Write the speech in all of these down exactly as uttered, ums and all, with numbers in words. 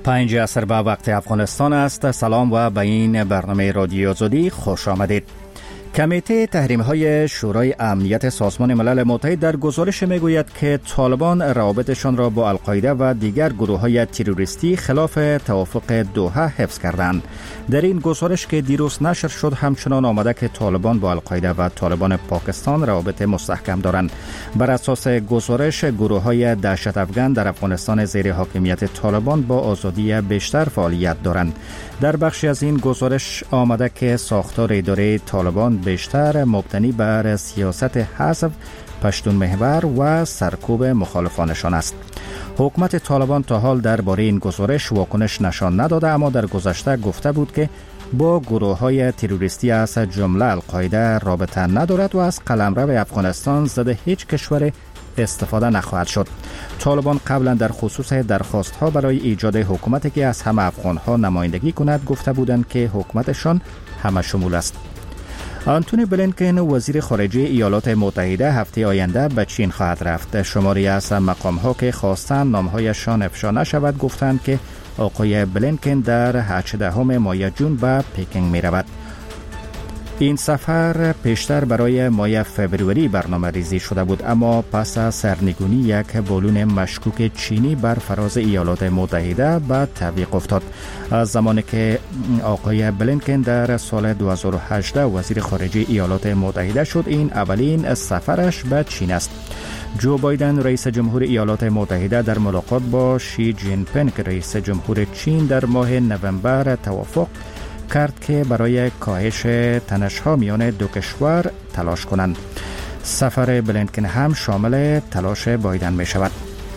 پنج عصر به وقت افغانستان است. سلام و به این برنامه رادیو آزادی خوش آمدید. کمیته تحریم‌های شورای امنیت سازمان ملل متحد در گزارش میگوید که طالبان روابطشان را با القاعده و دیگر گروه‌های تروریستی خلاف توافق دوحه حفظ کردند. در این گزارش که دیروز نشر شد همچنان آمده که طالبان با القاعده و طالبان پاکستان روابط مستحکم دارند. بر اساس گزارش گروه‌های دهشت افغان در افغانستان زیر حاکمیت طالبان با آزادی بیشتر فعالیت دارند. در بخشی از این گزارش آمده که ساختار اداره طالبان بیشتر مبتنی بر سیاست حذف، پشتون محور و سرکوب مخالفانشان است. حکومت طالبان تا حال درباره این گزارش واکنش نشان نداده، اما در گذشته گفته بود که با گروه‌های تروریستی از جمله القاعده رابطه ندارد و از قلمرو افغانستان ضد هیچ کشور استفاده نخواهد شد. طالبان قبلا در خصوص درخواست‌ها برای ایجاد حکومتی که از همه افغان‌ها نمایندگی کند گفته بودند که حکومتشان همه شمول است. آنتونی بلینکن وزیر خارجه ایالات متحده هفته آینده به چین خواهد رفت. شماری از مقام‌ها که خواستند نام‌هایشان افشا نشود گفتند که آقای بلینکن در هجدهم ماه جون به پکینگ می‌رود. این سفر پیشتر برای ماه فوریه برنامه ریزی شده بود، اما پس از سرنگونی یک بالون مشکوک چینی بر فراز ایالات متحده به تعویق افتاد. از زمانی که آقای بلینکن در سال دو هزار و هجده وزیر خارجه ایالات متحده شد، این اولین سفرش به چین است. جو بایدن رئیس جمهور ایالات متحده در ملاقات با شی جین پینگ رئیس جمهور چین در ماه نوامبر توافق کرد که برای کاهش تنش‌ها میان دو کشور تلاش کنند. سفر بلینکن هم شامل تلاش بایدن می شود.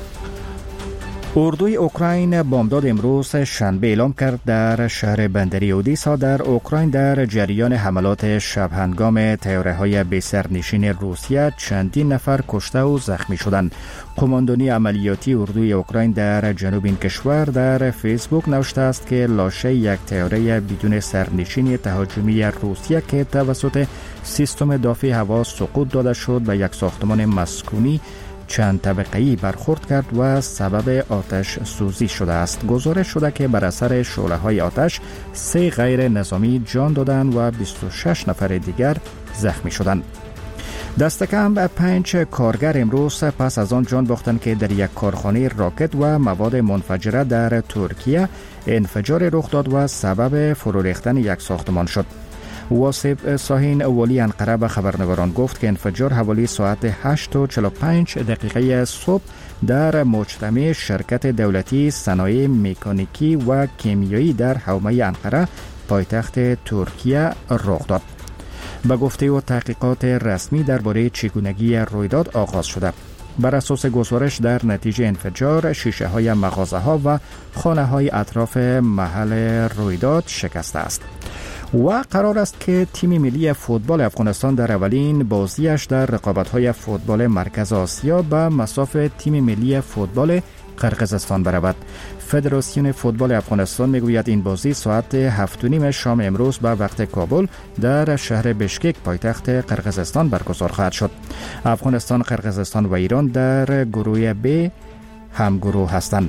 اردوی اوکراین بامداد امروز شنبه اعلام کرد در شهر بندری اودیسا در اوکراین در جریان حملات شبهنگام طیاره‌های بی‌سرنشین روسیه چندین نفر کشته و زخمی شدند. قماندانی عملیاتی اردوی اوکراین در جنوب این کشور در فیسبوک نوشته است که لاشه یک طیاره بدون سرنشین تهاجمی روسیه که توسط سیستم دفاع هوا سقوط داده شد به یک ساختمان مسکونی چند طبقه‌ای برخورد کرد و سبب آتش سوزی شده است. گزارش شده که بر اثر شعله‌های آتش سه غیر نظامی جان دادند و بیست و شش نفر دیگر زخمی شدند. دست کم پنج کارگر امروز پس از آن جان باختند که در یک کارخانه راکت و مواد منفجره در ترکیه انفجار رخ داد و سبب فرو ریختن یک ساختمان شد. واسف ساهین والی انقره به خبرنگاران گفت که انفجار حوالی ساعت هشت و چهل و پنج دقیقه صبح در مجتمع شرکت دولتی صنایع مکانیکی و کیمیایی در حومه انقره پایتخت ترکیه رخ داد. به گفته و تحقیقات رسمی درباره چگونگی رویداد آغاز شده. بر اساس گزارش در نتیجه انفجار شیشه های مغازه ها و خانه های اطراف محل رویداد شکسته است. و قرار است که تیم ملی فوتبال افغانستان در اولین بازیش در رقابت‌های فوتبال مرکز آسیا به مصاف تیم ملی فوتبال قرقیزستان برود. فدراسیون فوتبال افغانستان میگوید این بازی ساعت هفت و نیم شام امروز به وقت کابل در شهر بشکک پایتخت قرقیزستان برگزار خواهد شد. افغانستان، قرقیزستان و ایران در گروه ب همگروه هستند.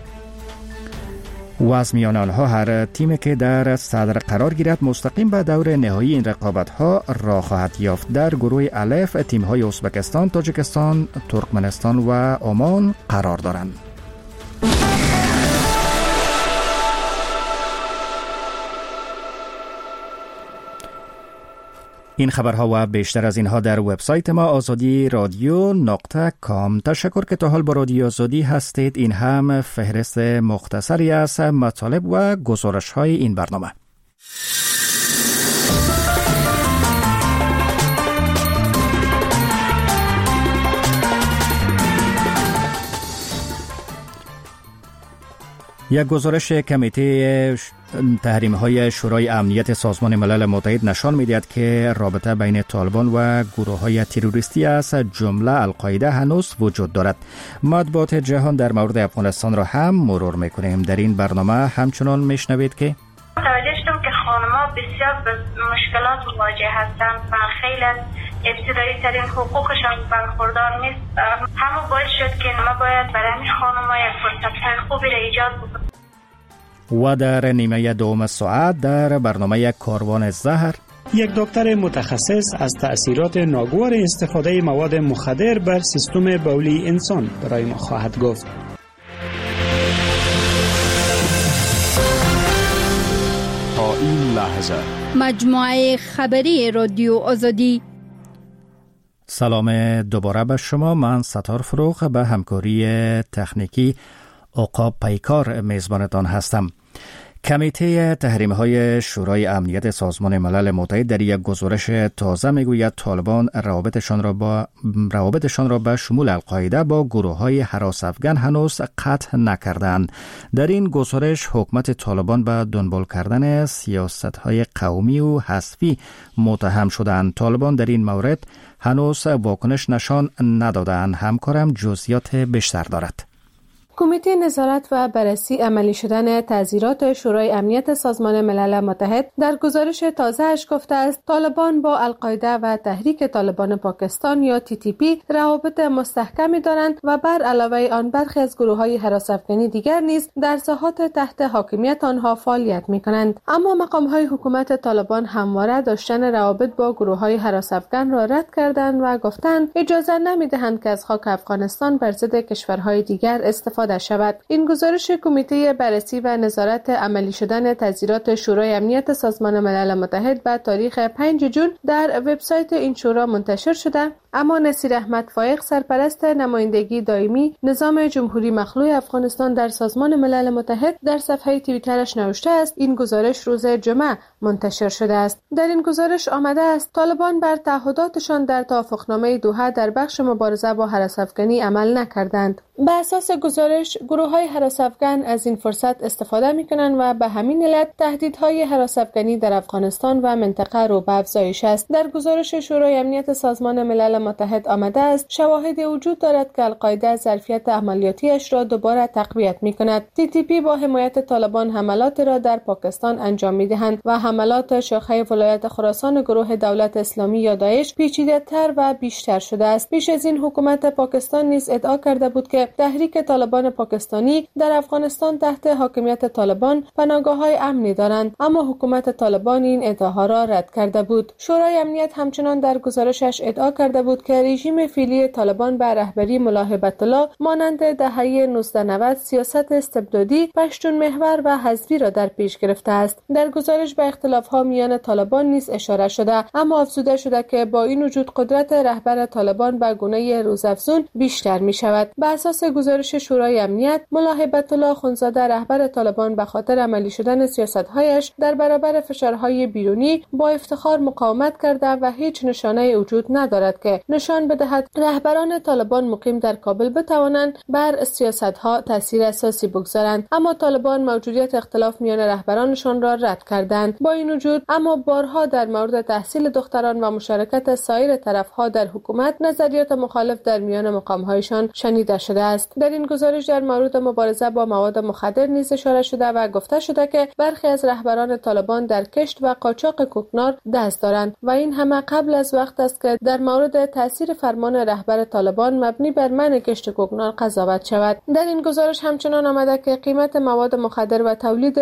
و از میان آنها هر تیمی که در صدر قرار گیرد مستقیم به دور نهایی این رقابت‌ها راه خواهد یافت. در گروه الف تیم‌های ازبکستان، تاجیکستان، ترکمنستان و عمان قرار دارند. این خبرها و بیشتر از اینها در وبسایت ما آزادی رادیو نقطه کام. تشکر که تا حال با رادیو آزادی هستید. این هم فهرست مختصری از مطالب و گزارش های این برنامه. یک گزارش کمیته تحریم‌های شورای امنیت سازمان ملل متحد نشان می‌دهد که رابطه بین طالبان و گروه‌های تروریستی از جمله القاعده هنوز وجود دارد. مطبوعات جهان در مورد افغانستان را هم مرور می‌کنیم. در این برنامه همچنان می‌شنوید که متوجه شدم که خانم‌ها بسیار به مشکلات مواجه هستند و خیلی از ابتدایی ترین حقوقشان برخوردار نیست. همه باعث شد که ما باید برای خانم‌ها یک فرصت خوبی را ایجاد بکنیم. و در نیمه دوم ساعت در برنامه کاروان زهر یک دکتر متخصص از تأثیرات ناگوار استفاده مواد مخدر بر سیستم بولی انسان برای ما خواهد گفت. تا این لحظه مجموعه خبری رادیو آزادی. سلام دوباره به شما. من ستار فروغ به همکاری تکنیکی عقاب پیکار میزبانتان هستم. کمیته تحریم‌های شورای امنیت سازمان ملل متحد در یک گزارش تازه میگوید طالبان روابطشان را با روابطشان را به شمول القاعده با گروه‌های هراس افغان هنوز قطع نکردند. در این گزارش حکومت طالبان به دنبال کردن سیاست‌های قومی و حذفی متهم شدند. طالبان در این مورد هنوز واکنش نشان ندادند. همکارم جزئیات بیشتر دارد. کمیته نظارت و بررسی عملی شدن تعزیرات شورای امنیت سازمان ملل متحد در گزارش تازه‌اش گفته است طالبان با القاعده و تحریک طالبان پاکستان یا تی تی پی روابط مستحکمی دارند و بر علاوه آن برخی از گروه‌های هراس افغانی دیگر نیز در ساحات تحت حاکمیت آنها فعالیت می‌کنند. اما مقام‌های حکومت طالبان همواره داشتن روابط با گروه‌های هراس افغان را رد کردند و گفتند اجازه نمی‌دهند که از خاک افغانستان بر ضد کشورهای دیگر استفاده شود. این گزارش کمیته بررسی و نظارت عملی شدن تعزیرات شورای امنیت سازمان ملل متحد به تاریخ پنجم جون در وبسایت این شورا منتشر شده، اما نصیر احمد فایق سرپرست نمایندگی دائمی نظام جمهوری مخلوع افغانستان در سازمان ملل متحد در صفحه توییترش نوشته است این گزارش روز جمعه منتشر شده است. در این گزارش آمده است طالبان بر تعهداتشان در توافقنامه دوحه در بخش مبارزه با هراس افغانی عمل نکردند. به اساس گزارش گروه‌های هراس افغان از این فرصت استفاده می‌کنند و به همین علت تهدیدهای هراس افغانی در افغانستان و منطقه رو به افزایش است. در گزارش شورای امنیت سازمان ملل متحد آمده است شواهدی وجود دارد که القاعده ظرفیت عملیاتیش را دوباره تقویت می‌کند. تی تی پی با حمایت طالبان حملات را در پاکستان انجام می‌دهند و حملات شاخه ولایت خراسان گروه دولت اسلامی یا داعش پیچیده‌تر و بیشتر شده است. پیش از این حکومت پاکستان نیز ادعا کرده بود که تحریک طالبان پاکستانی در افغانستان تحت حاکمیت طالبان پناهگاه‌های امنی دارند، اما حکومت طالبان این ادعاها را رد کرده بود. شورای امنیت همچنان در گزارشش ادعا کرده بود که رژیم فعلی طالبان به رهبری ملا هیبت الله مانند دهه نوزده نود سیاست استبدادی، پشتون محور و حذفی را در پیش گرفته است. در گزارش به اختلاف‌ها میان طالبان نیز اشاره شده، اما افزوده شده که با این وجود قدرت رهبر طالبان به گونه روزافزون بیشتر می‌شود. به اساس گزارش شورای امنیت ملا هیبت الله اخوندزاده رهبر طالبان به خاطر عملی شدن سیاست‌هایش در برابر فشارهای بیرونی با افتخار مقاومت کرده و هیچ نشانه وجود ندارد که نشان بدهد رهبران طالبان مقیم در کابل بتوانند بر سیاست‌ها تاثیر اساسی بگذارند، اما طالبان موجودیت اختلاف میان رهبرانشان را رد کردند. با این وجود اما بارها در مورد تحصیل دختران و مشارکت سایر طرف‌ها در حکومت نظریات مخالف در میان مقام‌هایشان شنیده شده است. در این گزارش در مورد مبارزه با مواد مخدر نیز اشاره شده و گفته شده که برخی از رهبران طالبان در کشت و قاچاق کوکنار دست دارند و این همه قبل از وقت است که در مورد تاثیر فرمان رهبر طالبان مبنی بر منع کشت کوکنار قضاوت شود. در این گزارش همچنان آمده که قیمت مواد مخدر و تولید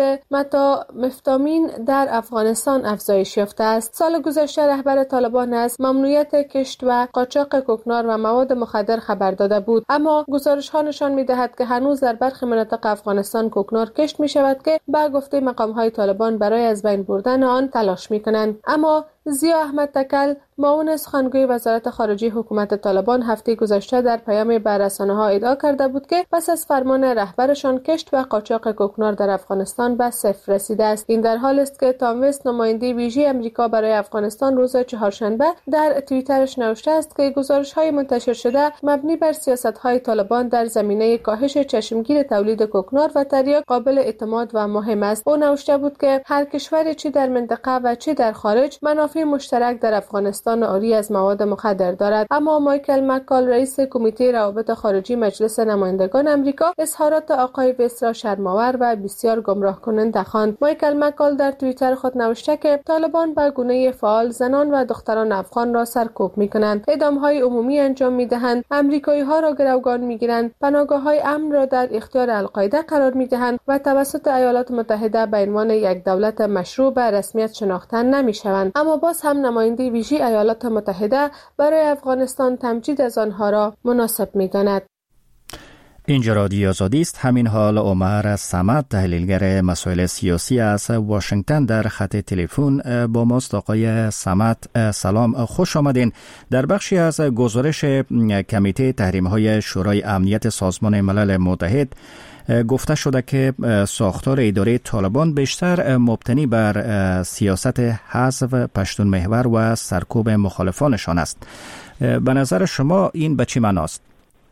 متامفتامین در افغانستان افزایش یافته است. سال گذشته رهبر طالبان از ممنوعیت کشت و قاچاق کوکنار و مواد مخدر خبر داده بود، اما گزارش ها نشان می‌دهد که هنوز در برخی مناطق افغانستان کوکنار کشت می‌شود که به گفته مقام‌های طالبان برای از بین بردن آن تلاش می‌کنند. اما ضیا احمد تکل معاون سخنگوی وزارت خارجه حکومت طالبان هفته گذشته در پیامی به رسانه‌ها ادعا کرده بود که پس از فرمان رهبرشان کشت و قاچاق کوکنار در افغانستان به صفر رسیده است. این در حالی است که تام وست نماینده ویژه امریکا برای افغانستان روز چهارشنبه در توییترش نوشته است که گزارش‌های منتشر شده مبنی بر سیاست‌های طالبان در زمینه کاهش چشمگیر تولید کوکنار و تریاک قابل اعتماد و مهم است. او نوشته بود که هر کشوری چه در منطقه و چه در خارج منافع جغرافی مشترک در افغانستان آری از مواد مخدر دارد. اما مایکل مکال رئیس کمیته روابط خارجی مجلس نمایندگان امریکا اظهارات آقای وست را شرم‌آور و بسیار گمراه کننده خواند. مایکل مکال در توییتر خود نوشته که طالبان به گونه فعال زنان و دختران افغان را سرکوب می‌کنند، اعدام‌های عمومی انجام می‌دهند، امریکایی‌ها را گروگان می‌گیرند، پناهگاه‌های امن را در اختیار القاعده قرار می‌دهند و توسط ایالات متحده به عنوان یک دولت مشروع به رسمیت شناخته نمی‌شوند. اما باز هم نماینده ویژه ایالات متحده برای افغانستان تمجید از آنها را مناسب می‌داند. اینجا رادیو آزادی است. همین حال عمر صمد، تحلیلگر مسائل سیاسی از واشنگتن در خط تلفن با ماست. آقای صمد سلام، خوش آمدین. در بخشی از گزارش کمیته تحریم‌های شورای امنیت سازمان ملل متحد گفته شده که ساختار اداره طالبان بیشتر مبتنی بر سیاست حذف پشتون محور و سرکوب مخالفانشان است. به نظر شما این به چه معناست؟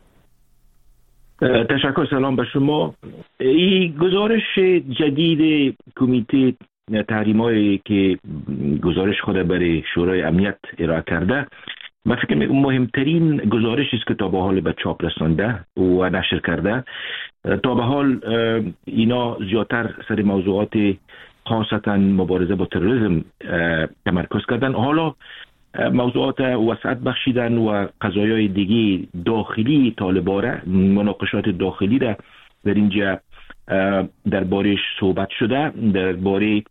تشکر. سلام به شما. این گزارش جدید کمیته تحریم‌هایی که گزارش خود برای شورای امنیت ارائه کرده، من فکر می‌کنم مهمترین گزارشی است که تا به حال به چاپ رسانده و نشر کرده. تا به حال اینا زیادتر سر موضوعات خاصتا مبارزه با تروریسم تمرکز کردن. حالا موضوعات وسعت بخشیدن و قضایای دیگه داخلی طالبان، مناقشات داخلی را در اینجا دربارش صحبت شده. درباره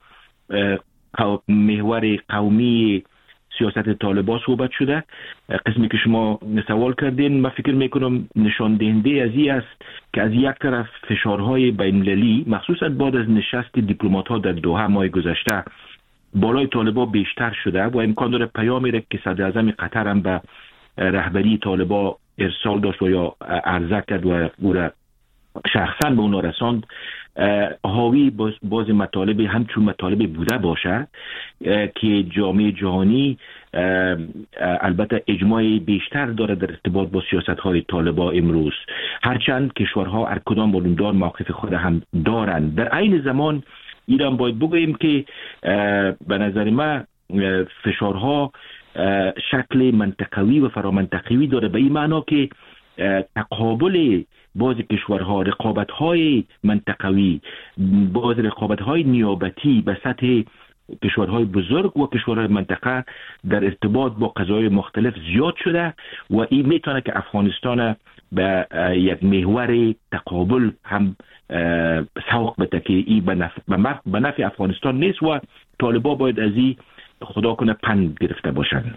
محور قومی سیاست طالبان صحبت شده. قسمی که شما سوال کردین، من فکر میکنم نشان دهنده از این است که از یک طرف فشارهای بین المللی مخصوصا بعد از نشست دیپلمات‌ها در دوحه ماه گذشته بالای طالبان بیشتر شده و امکان داره پیامی را که صدر اعظم قطر هم به رهبری طالبان ارسال داشت و یا عرضه کرد و او را شخصا به اونا رساند، حاوی باز مطالب همچون مطالب بوده باشه که جامعه جهانی البته اجماع بیشتر داره در ارتباط با سیاست‌های طالبان امروز، هرچند کشورها هر کدام بالوندار موقف خود هم دارند. در عین زمان ایران باید بگوییم که به نظر من فشارها شکل منطقوی و فرامنطقوی داره، به این معنا که تقابل باز کشورها، رقابت‌های منطقوی، باز رقابت‌های نیابتی به سطح کشورهای بزرگ و کشورهای منطقه در ارتباط با قضایای مختلف زیاد شده و این میتونه که افغانستان به یک محور تقابل هم سوق بده که این به نفع افغانستان نیست و طالبان باید از این خدا کنه پند گرفته باشند.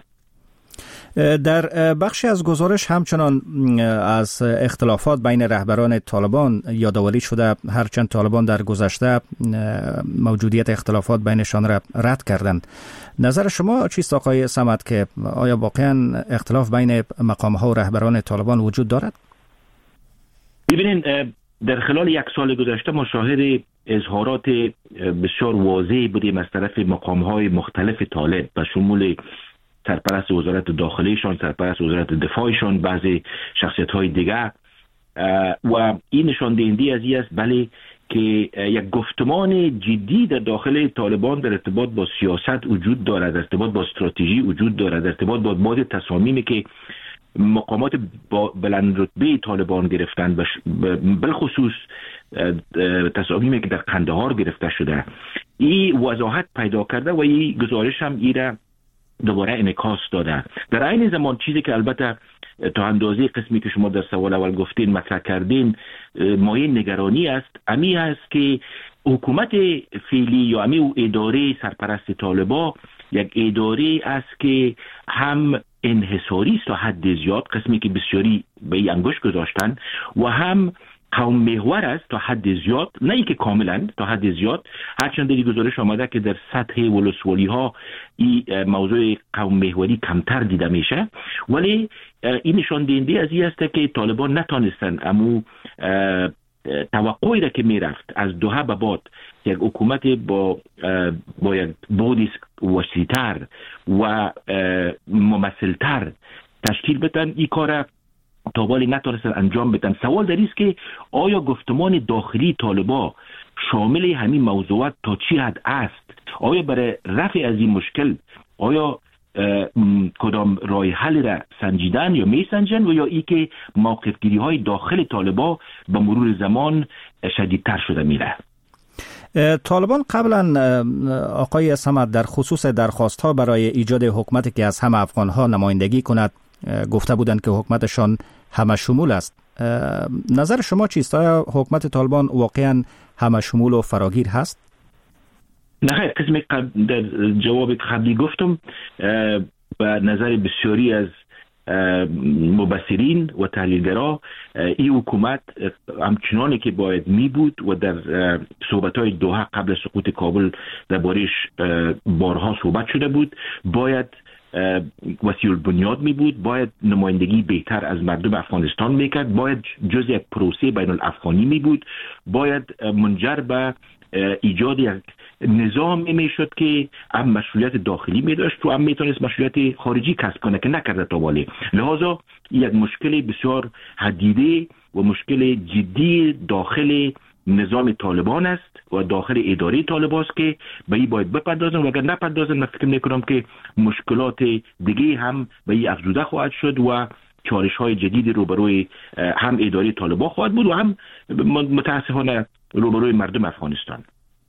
در بخشی از گزارش همچنان از اختلافات بین رهبران طالبان یادآوری شده، هرچند طالبان در گذشته موجودیت اختلافات بینشان را رد کردند. نظر شما چیست آقای صمد که آیا واقعا اختلاف بین مقام‌ها و رهبران طالبان وجود دارد؟ ببینید، در خلال یک سال گذشته ما شاهد اظهارات بسیار واضحی بودیم از طرف مقام‌های مختلف طالب به شمول سرپرست وزارت داخلیشان، سرپرست وزارت دفاعشان، بعضی شخصیت‌های دیگر و این نشان دهنده از این است بله که یک گفتمان جدی در داخل طالبان در ارتباط با سیاست وجود دارد، در ارتباط با استراتژی وجود دارد، در ارتباط با بعض تصامیمی که مقامات بلند رتبه طالبان گرفتن، بالخصوص تصامیمی که در قندهار گرفته شده، این وضاحت پیدا کرده و این گزارش هم ایره دوباره انعکاس داده. در عین زمان چیزی که البته تا اندازه قسمی که شما در سوال اول گفتین مطرح کردین مایه نگرانی است، امی است که حکومت فعلی یا امی اداره سرپرست طالبان یک اداره است که هم انحصاری است تا حد زیاد، قسمی که بسیاری به این انگشت گذاشتن، و هم قوم محور است تا حد زیاد، نه اینکه کاملا، تا حد زیاد، هرچند در گزارش آمده که در سطح ولسوالی ها این موضوع قوم محوری کمتر دیده میشه، ولی این نشان دهنده از این است که طالبان نتانستن امو توقعی را که میرفت از دوحه به بعد یک حکومت با با یک بودی وسیع‌تر و ممثلتر تشکیل بدن، این کار تا بالی نتونستن انجام بدن. سوال در است که آیا گفتمان داخلی طالبان شامل همین موضوعات تا چی حد است؟ آیا برای رفع از این مشکل آیا کدام راه حل را سنجیدن یا می سنجن و یا ای که موقف گیری های داخل طالبان به مرور زمان شدیدتر شده میره؟ طالبان قبلا آقای صمد در خصوص درخواست ها برای ایجاد حکومتی که از همه افغان ها نمایندگی کند گفته بودند که حکومتشان همه شمول است. نظر شما چیست؟ آیا حکومت طالبان واقعا همه شمول و فراگیر هست؟ نه، قسم قبل در جواب قبلی گفتم به نظر بسیاری از مبصرین و تحلیلگرا این حکومت همچنانی که باید می بود و در صحبت‌های دوحه قبل سقوط کابل درباره‌اش بارها صحبت شده بود، باید وسیع البنیاد می بود، باید نمایندگی بهتر از مردم افغانستان میکرد، باید جز یک پروسه بین الافغانی می بود، باید منجر به ایجاد یک نظامی میشد که هم مسئولیت داخلی می داشت و هم میتونست مسئولیت خارجی کسب کنه که نکرده تا والی. لحاظا یک مشکل بسیار حدیده و مشکل جدی داخل نظام طالبان است و داخل اداره طالبان است که به این باید بپردازن و اگر نپردازن من فکر میکنم که مشکلات دیگه هم به این افزوده خواهد شد و چالش های جدید روبروی هم اداره طالبان خواهد بود و هم متاسفانه روبروی مردم افغانستان.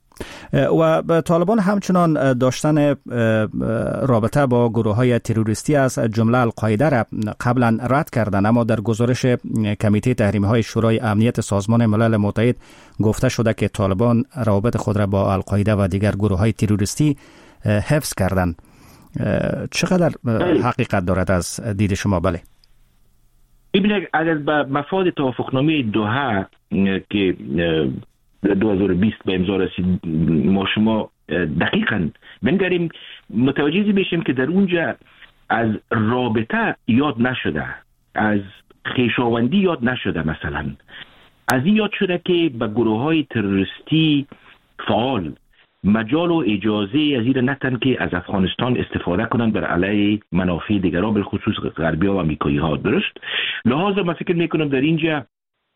و طالبان همچنان داشتن رابطه با گروه های تروریستی از جمله القاعده را قبلا رد کردند، اما در گزارش کمیته تحریمی های شورای امنیت سازمان ملل متحد گفته شده که طالبان روابط خود را با القاعده و دیگر گروه های تروریستی حفظ کردند. چقدر حقیقت دارد از دید شما؟ بله، ببینید اگر به مفاد توافقنامه دوحه که دو هزار و بیست به امضا رسید ما شما دقیقاً بنگریم متوجه بشیم که در اونجا از رابطه یاد نشده، از خویشاوندی یاد نشده، مثلا از این یاد شده که به گروه های تروریستی فعال مجال و اجازه از این نتن که از افغانستان استفاده کنند بر علیه منافع دیگران بالخصوص غربی ها و امریکایی ها. درست؟ لحاظا من فکر میکنم در اینجا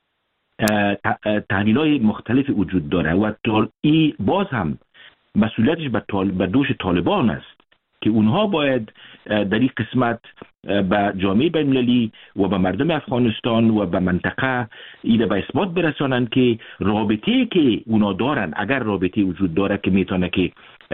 تحلیل های مختلف وجود داره و این باز هم مسئولیتش به دوش طالبان است که اونها باید در این قسمت به جامعه بین‌المللی و به مردم افغانستان و به منطقه ایده به اثبات برسانند که رابطه که اونا دارن، اگر رابطه وجود داره که میتونه که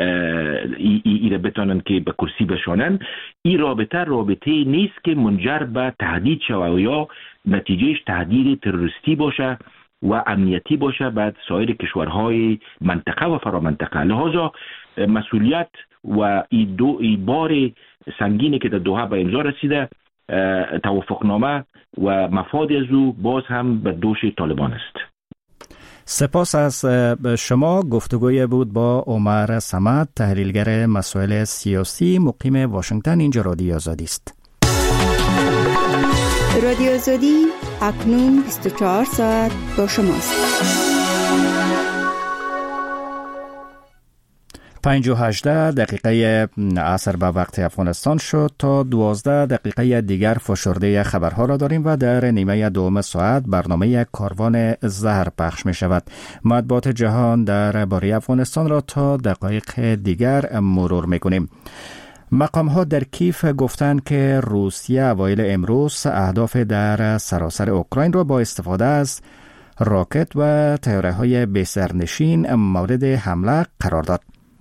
ایده بتونن که به کرسی بشانن، این رابطه رابطه نیست که منجر به تهدید شود یا نتیجهش تهدید تروریستی باشه و امنیتی باشه بعد سایر کشورهای منطقه و فرامنطقه. لحاظا مسئولیت و این دو ای بار سنگینی که در دوحه به امضا رسیده توافقنامه و مفاد از او باز هم به دوش طالبان است. سپاس از شما. گفتگوی بود با عمر صمد، تحلیلگر مسائل سیاسی مقیم واشنگتن. اینجا رادیو آزادی است. رادیو آزادی اکنون بیست و چهار ساعت با شماست. پنج و هجده دقیقه عصر به وقت افغانستان شد. تا دوازده دقیقه دیگر فشرده خبرها را داریم و در نیمه دوم ساعت برنامه کاروان زهر پخش می شود. مطبوعات جهان در باره افغانستان را تا دقایق دیگر مرور می کنیم. مقام ها در کیف گفتند که روسیه اوایل امروز اهداف در سراسر اوکراین را با استفاده از راکت و طیاره های بی‌سرنشین مورد حمله قرار داد.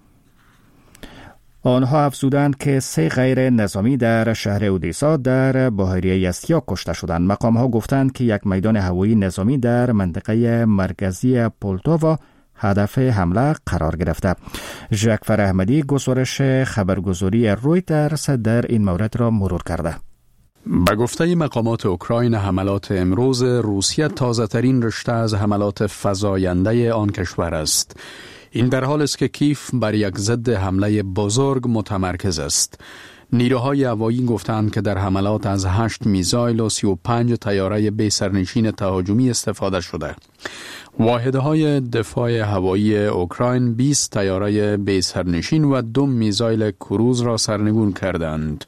آنها افزودند که سه غیر نظامی در شهر اودیسا در بحیره یسیا کشته شدند. مقام ها گفتند که یک میدان هوایی نظامی در منطقه مرکزی پولتاوا هدف حمله قرار گرفته. ژکفر احمدی گزارش خبرگزاری رویترز در این مورد را مرور کرده. به گفته مقامات اوکراین، حملات امروز روسیه تازه ترین رشته از حملات فزاینده آن کشور است. این در حال است که کیف بر یک ضد حمله بزرگ متمرکز است. نیروهای هوایی گفتند که در حملات از هشت میزایل و سی و پنج طیاره بی سرنشین تهاجمی استفاده شده. واحدهای دفاع هوایی اوکراین بیست طیاره بی سرنشین و دو میزایل کروز را سرنگون کردند.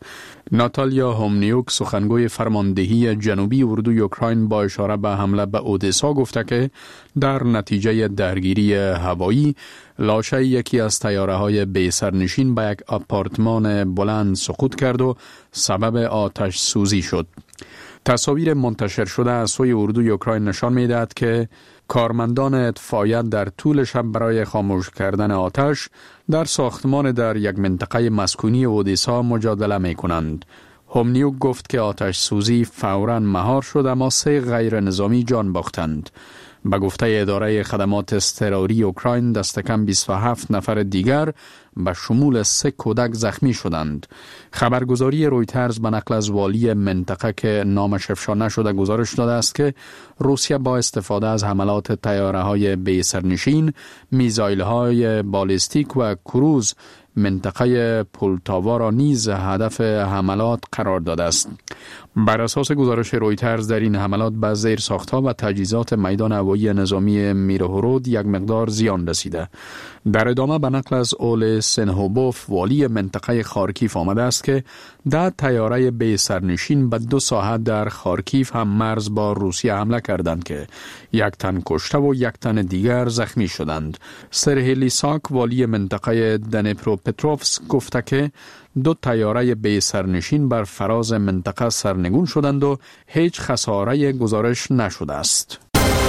ناتالیا هومنیوک سخنگوی فرماندهی جنوبی اردوی اوکراین با اشاره به حمله به اودسا گفته که در نتیجه درگیری هوایی لاشه یکی از طیاره‌های بی سرنشین به یک آپارتمان بلند سقوط کرد و سبب آتش سوزی شد. تصاویر منتشر شده از سوی اردوی اوکراین نشان می‌دهد که کارمندان اطفائیه در طول شب برای خاموش کردن آتش در ساختمان در یک منطقه مسکونی اودسا مجادله می کنند. هومنیوک گفت که آتش سوزی فوراً مهار شد اما سه غیر نظامی جان باختند. به گفته اداره خدمات اضطراری اوکراین دست کم بیست و هفت نفر دیگر به شمول سه کودک زخمی شدند. خبرگزاری رویترز به نقل از والی منطقه که نامش افشا نشده گزارش داده است که روسیه با استفاده از حملات طیاره‌های بی سرنشین، میزایل‌های بالستیک و کروز منطقه پولتاوا را نیز هدف حملات قرار داده است. بر اساس گزارش رویترز در این حملات به زیرساخت‌ها و تجهیزات میدان هوایی نظامی میرهورود یک مقدار زیان رسیده. در ادامه به نقل از اول سنهوبوف والی منطقه خارکیف آمده است که ده طیاره بی سرنشین به دو ساحه در خارکیف هم مرز با روسیه حمله کردند که یک تن کشته و یک تن دیگر زخمی شدند. سرهی لیساک والی منطقه دنیپروپتروفسک گفته که دو طیاره بی سرنشین بر فراز منطقه سرنگون شدند و هیچ خساره گزارش نشده است.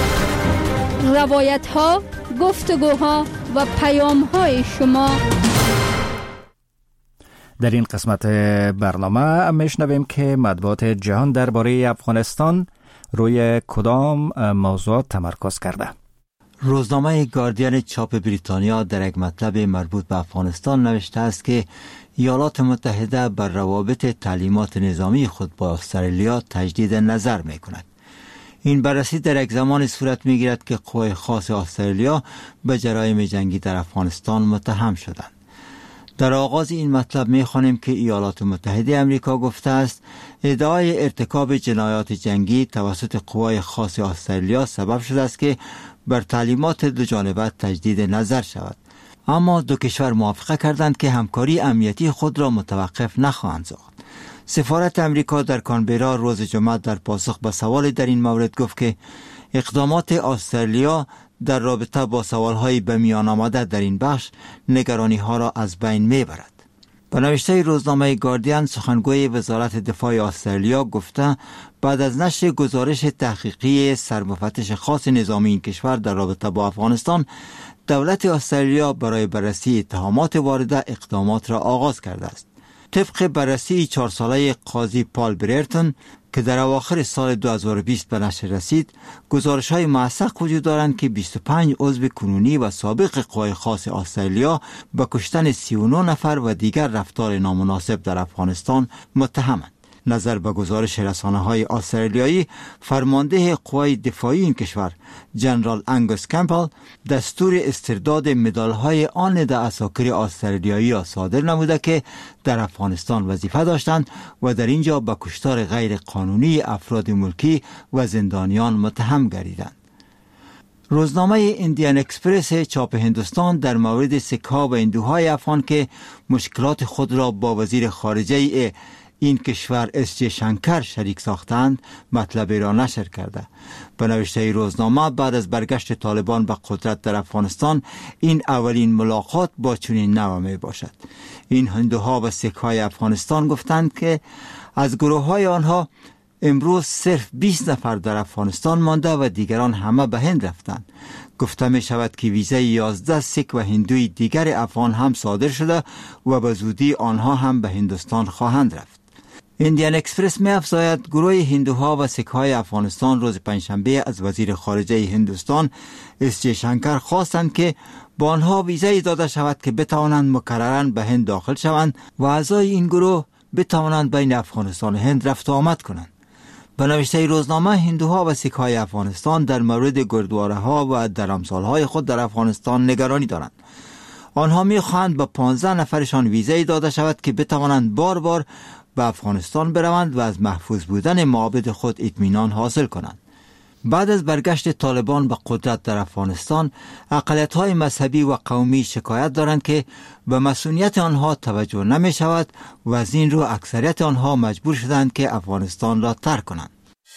روایت ها، گفتگوها و پیام های شما. در این قسمت برنامه میشنویم که مطبوعات جهان درباره افغانستان روی کدام موضوعات تمرکز کرده. روزنامه گاردین چاپ بریتانیا در یک مطلب مربوط به افغانستان نوشته است که ایالات متحده بر روابط تعلیمات نظامی خود با استرالیا تجدید نظر می کند. این بررسی در یک زمان صورت می گیرد که قوای خاص استرالیا به جرایم جنگی در افغانستان متهم شدند. در آغاز این مطلب می خوانیم که ایالات متحده امریکا گفته است ادعای ارتکاب جنایات جنگی توسط قوای خاص استرالیا سبب شده است که بر تعلیمات دو جانبه تجدید نظر شود. اما دو کشور موافقه کردند که همکاری امنیتی خود را متوقف نخواهند ساخت. سفارت امریکا در کانبرا روز جمعه در پاسخ به سوال در این مورد گفت که اقدامات استرالیا در رابطه با سوالهای به میان آمده در این بخش نگرانی ها را از بین می برد. به نوشته روزنامه گاردین سخنگوی وزارت دفاع استرالیا گفته بعد از نشر گزارش تحقیقی سرمفتش خاص نظامی این کشور در رابطه با افغانستان، دولت استرالیا برای بررسی اتهامات وارده اقدامات را آغاز کرده است. طبق بررسی چهار ساله قاضی پال بررتون که در اواخر سال دو هزار و بیست به نشر رسید، گزارش‌های موثق وجود دارند که بیست و پنج عضو کنونی و سابق قوای خاص استرالیا به کشتن سی و نه نفر و دیگر رفتار نامناسب در افغانستان متهمند. نظر به گزارش رسانه‌های استرالیایی، فرمانده قوای دفاعی این کشور جنرال انگوس کمپل دستور استرداد مدال‌های آن ده عساکر استرالیایی را صادر نموده که در افغانستان وظیفه داشتند و در اینجا به کشتار غیر قانونی افراد ملکی و زندانیان متهم گردیدند. روزنامه ایندیان اکسپرس چاپ هندوستان در مورد سکه‌ها و هندوهای افغان که مشکلات خود را با وزیر خارجه این کشور اس جی شنکر شریک ساختند مطلبی را نشر کرده. به نوشته روزنامه بعد از برگشت طالبان به قدرت در افغانستان این اولین ملاقات با چنین نوع می باشد. این هندوها و سیک‌های افغانستان گفتند که از گروه‌های آنها امروز صرف بیست نفر در افغانستان مانده و دیگران همه به هند رفتند. گفته می شود که ویزای یازده سیک و هندوی دیگر افغان هم صادر شده و به زودی آنها هم به هندوستان خواهند رفت. ایندیان اکسپرس می افزاید گروه هندوها و سیک‌های افغانستان روز پنجشنبه از وزیر خارجه هندوستان اس جی شنکر خواستند که با آنها ویزای داده شود که بتوانند مکرراً به هند داخل شوند و اعضای این گروه بتوانند بین افغانستان و هند رفت و آمد کنند. به نوشته روزنامه هندوها و سیک‌های افغانستان در مورد گردواره‌ها و درمسال‌های خود در افغانستان نگرانی دارند. آنها می‌خواهند به پانزده نفرشان ویزای داده شود که بتوانند بار بار به افغانستان بروند و از محفوظ بودن معابد خود اطمینان حاصل کنند. بعد از برگشت طالبان به قدرت در افغانستان، اقلیت‌های مذهبی و قومی شکایت دارند که به مسئولیت آنها توجه نمی شود و از این رو اکثریت آنها مجبور شدند که افغانستان را ترک کنند.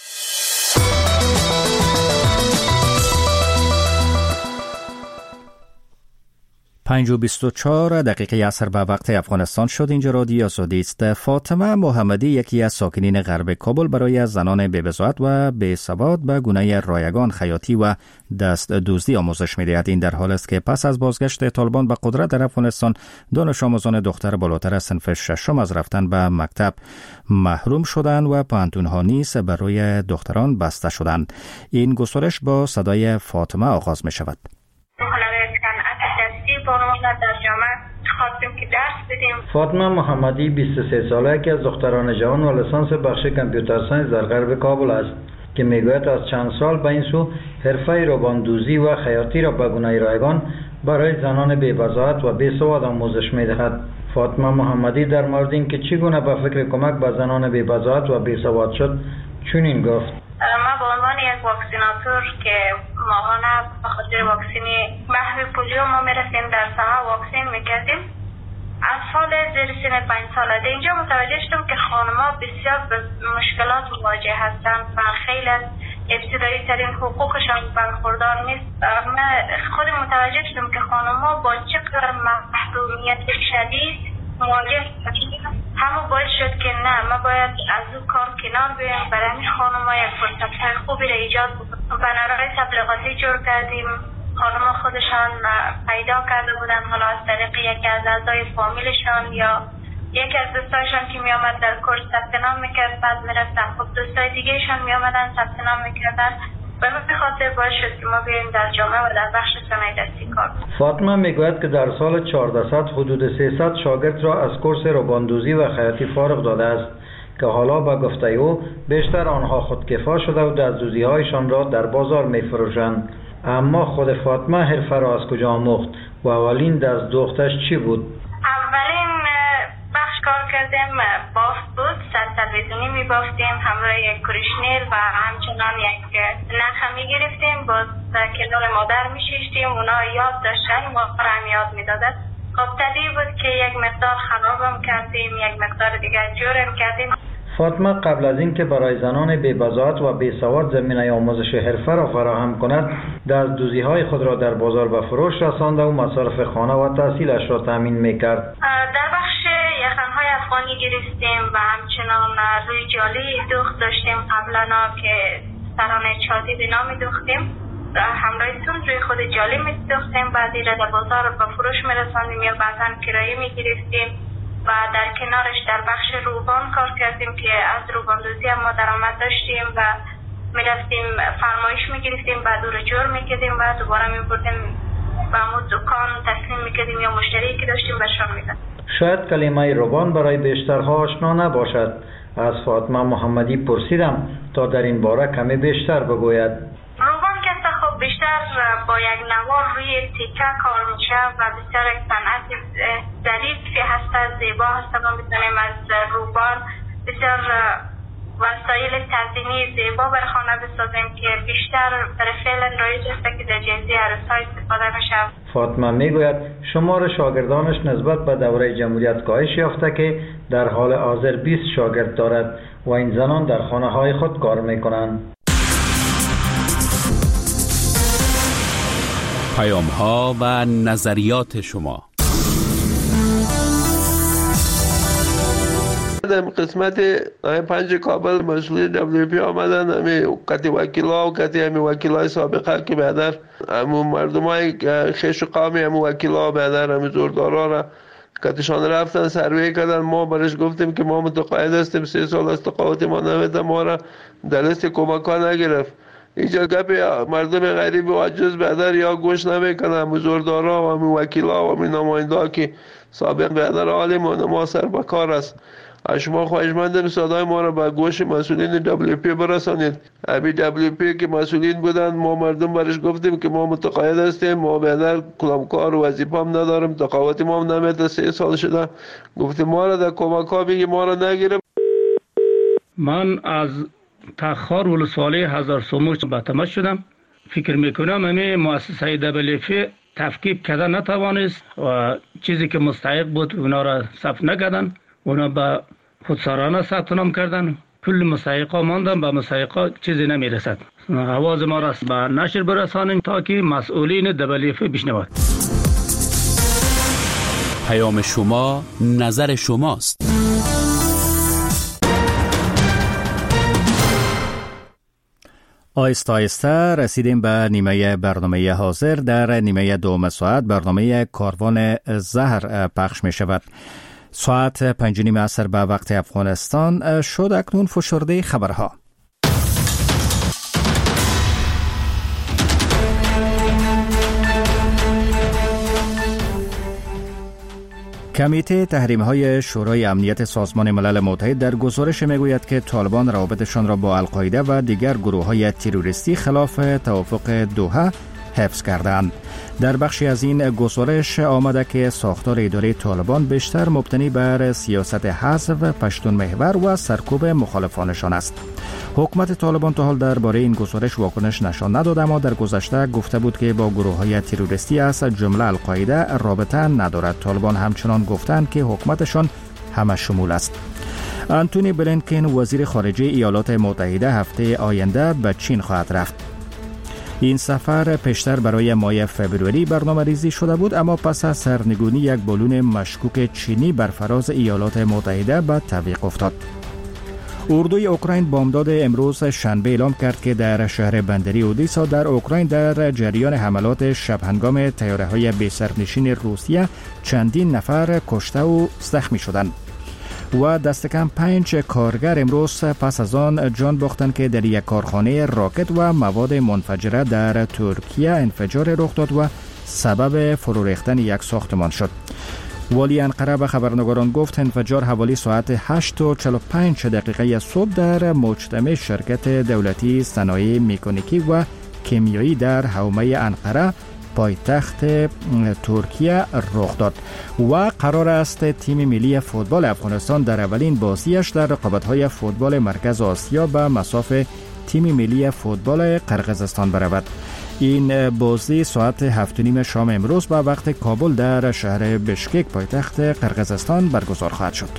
پنج و بیست و چهار دقیقه عصر به وقت افغانستان شد. اینجا رادیو آزادی است. فاطمه محمدی یکی از ساکنین غرب کابل برای زنان بی‌بضاعت و بی‌سواد به گونه رایگان، خیاطی و دست دزدی آموزش می‌دهد. این در حال است که پس از بازگشت طالبان به قدرت در افغانستان، دانش آموزان دختر بالاتر از صنف ششم از رفتن به مکتب محروم شدند و پانتون‌ها نیز برای دختران بسته شدند. این گزارش با صدای فاطمه آغاز می‌شود. در جامعه خواستیم که درس بدیم. فاطمه محمدی بیست و سه ساله که از دختران جوان و لیسانس بخش کامپیوتر ساینس در غرب کابل است که میگوید از چند سال به این سو حرفه روباندوزی و خیاطی را به گونه رایگان برای زنان بی‌بضاعت و بی‌سواد آموزش می‌دهد. فاطمه محمدی در مورد اینکه چگونه به فکر کمک به زنان بی‌بضاعت و بی‌سواد شد چنین گفت: ما به عنوان یک واکسیناتور که ماهانه به خاطر واکسین محو پولیو ما میرسیم در سما واکسین میکردیم، اطفال زیر سن پنج ساله در اینجا متوجه شدم که خانم‌ها بسیار به مشکلات مواجه هستند و خیلی از ابتدایی ترین حقوقشان برخوردار نیست. من خود متوجه شدم که خانم‌ها با چقدر محرومیت شدید مواجه هستند. همون باعث شد که نه، ما باید از اون کار کنار بیاییم، برای همین خانم‌ها یک فرصت‌های خوبی را ایجاد بکنیم. بنرهای تبلیغاتی جور کردیم، خانم‌ها خودشان پیدا کرده بودن، حالا از طریق یکی از اعضای فامیلشان یا یکی از دوستایشان که می آمد در کورس ثبت نام میکرد، بعد میرفتن خب دوستای دیگهشان می آمدن ثبت نام میکردن. به همین خاطر باعث شد که ما بیاییم در جامعه و در بخش صنایع دستی کار کنیم. فاطمه میگوید که در سال چهارده حدود سیصد شاگرد را از کورس روباندوزی و خیاطی فارغ داده است که حالا با گفته او بیشتر آنها خودکفا شده و دستدوزی‌هایشان را در بازار می‌فروشند. اما خود فاطمه حرفه را از کجا آموخت و اولین دست‌دوختش چی بود؟ اولین بخش کار کردیم بافت بود، سر تلویزیونی می بافتیم، همراه یک کریشنیر و همچنان یک نخه می گرفتیم، باز کنار مادر می شیشتیم، اونا یاد داشتن، ما را هم یاد می دادد. خب طبیعی بود که یک مقدار خرابم کردیم، یک مقدار دیگر جورم کردیم. فاطمه قبل از اینکه برای زنان بی‌بضاعت و بی‌سواد زمینه آموزش حرفه را فراهم کند، دستدوزی‌های خود را در بازار به فروش رسانده و مصارف خانه و تحصیلش را تامین می‌کرد. در بخش یخن‌های افغانی گرفتیم و همچنان روی جالی دوخت داشتیم قبلا که سرانه چادی بنا می‌دوختیم، همراه سون روی خود جالی می‌دوختیم، بعدی را در بازار به فروش می‌رساندیم یا بعضاً کرایه می‌گرفتیم. و در کنارش در بخش روبان کار کردیم که از روباندوزی هم ما درآمد داشتیم و میرفتیم فرمایش میگرفتیم، بعد او رو جور میکردیم و دوباره میبردیم و همون دکان تسلیم میکردیم یا مشتری که داشتیم بهشان میدادیم. شاید کلمه روبان برای بیشترها آشنا نباشد. از فاطمه محمدی پرسیدم تا در این باره کمی بیشتر بگوید. روبان که خب بیشتر با یک نوار روی تیکه کار میشه و بسیار یک صنعت ظریفی هست، زیبا هست. ما میتونیم از روبان بسیار وسایل تزیینی زیبا بر خانه بسازیم که بیشتر برای فعلا رایج است که در جهیزی عروس‌ها استفاده میشه. فاطمه میگوید شمار شاگردانش نسبت به دوره جمهوریت کاهش یافته که در حال حاضر بیست شاگرد دارد و این زنان در خانه‌های خود کار میکنند. پیام ها و نظریات شما. در قسمت پنج کابل مسئولین دبلیو پی آمدن، همه کتی وکیلا و کتی همه وکیلای سابقه که بعدر همه مردم های خیش و قامی همه وکیلا بعدر همه زوردارا را کتشان رفتن سروی کردن. ما برش گفتیم که ما متقاعد هستیم، سه سال است تقاعد ما نویده، ما را در لیست کمک ها نگرفت. اینجا گپ مردم غریب و عجز بدر یا گوش نمیکنن، همه زوردارا و همه وکیلا و همه نماینده که سابق بدر عالم و ما سر بکار است. شما خواهشمندم صدای ما را به گوش مسئولین دبلیو پی برسانید. همین دبلیو پی که مسئولین بودند، ما مردم برش گفتیم که ما متقاعد هستیم، ما بدر کلامکار و وظیفه هم نداریم، تقاعد ما هم نمیده، سه سال شده. گفتیم ما را در کمک ها بگی، ما را نگیره. من از تخار ولسوالی هزار سومو به تماس شدم. فکر میکنم همه مؤسسه دبلیو اف تفکیک کرده نتوانست و چیزی که مستحق بود اونا را ثبت نکردن، اونا به خودسرانه ثبت نام کردن. کل مستحقا ماندن، به مستحقا چیزی نمیرسد. آواز ما را به نشر برسانیم تا که مسئولین دبلیو اف بشنوند. پیام شما نظر شماست. آیسته آیسته رسیدیم به نیمه برنامه حاضر. در نیمه دوم ساعت برنامه کاروان زهر پخش می شود. ساعت پنج و نیم عصر به وقت افغانستان شد. اکنون فشرده خبرها. کمیته تحریم‌های شورای امنیت سازمان ملل متحد در گزارش میگوید که طالبان روابطشان را با القاعده و دیگر گروه‌های تروریستی خلاف توافق دوحه حفظ کردند. در بخشی از این گزارش آمده که ساختار اداره طالبان بیشتر مبتنی بر سیاست حذف پشتون محور و سرکوب مخالفانشان است. حکومت طالبان تا حال درباره این گزارش واکنش نشان نداد، اما در گذشته گفته بود که با گروه‌های تروریستی از جمله القاعده رابطه ندارد. طالبان همچنان گفتند که حکومتشان همه شمول است. آنتونی بلینکن وزیر خارجه ایالات متحده هفته آینده به چین خواهد رفت. این سفر پیشتر برای ماه فوریه برنامه ریزی شده بود، اما پس از سرنگونی یک بالون مشکوک چینی بر فراز ایالات متحده به تعویق افتاد. اردوی اوکراین بامداد امروز شنبه اعلام کرد که در شهر بندری اودیسا در اوکراین در جریان حملات شب هنگام طیاره‌های بی سرنشین روسیه چندین نفر کشته و زخمی شدند و دست کم پنج کارگر امروز پس از آن جان باختند که در یک کارخانه راکت و مواد منفجره در ترکیه انفجار رخ داد و سبب فرو ریختن یک ساختمان شد. والی انقره به خبرنگاران گفت انفجار حوالی ساعت هشت و چهل و پنج دقیقه صبح در مجتمع شرکت دولتی صنایع مکانیکی و کیمیایی در حومه انقره پایتخت ترکیه رخ داد و قرار است تیم ملی فوتبال افغانستان در اولین بازیش در رقابت‌های فوتبال مرکز آسیا به مصاف تیم ملی فوتبال قرقیزستان برود. این بازی ساعت هفت و نیم شام امروز به وقت کابل در شهر بشکک پایتخت قرقیزستان برگزار خواهد شد.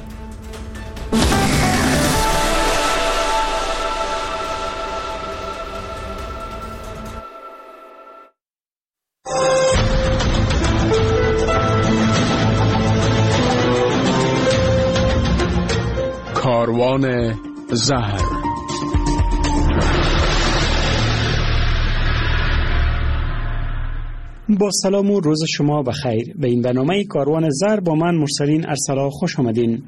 کاروان زهر. با سلام و روز شما بخیر. به این برنامه کاروان زهر با من مرسلین ارسلا خوش آمدین.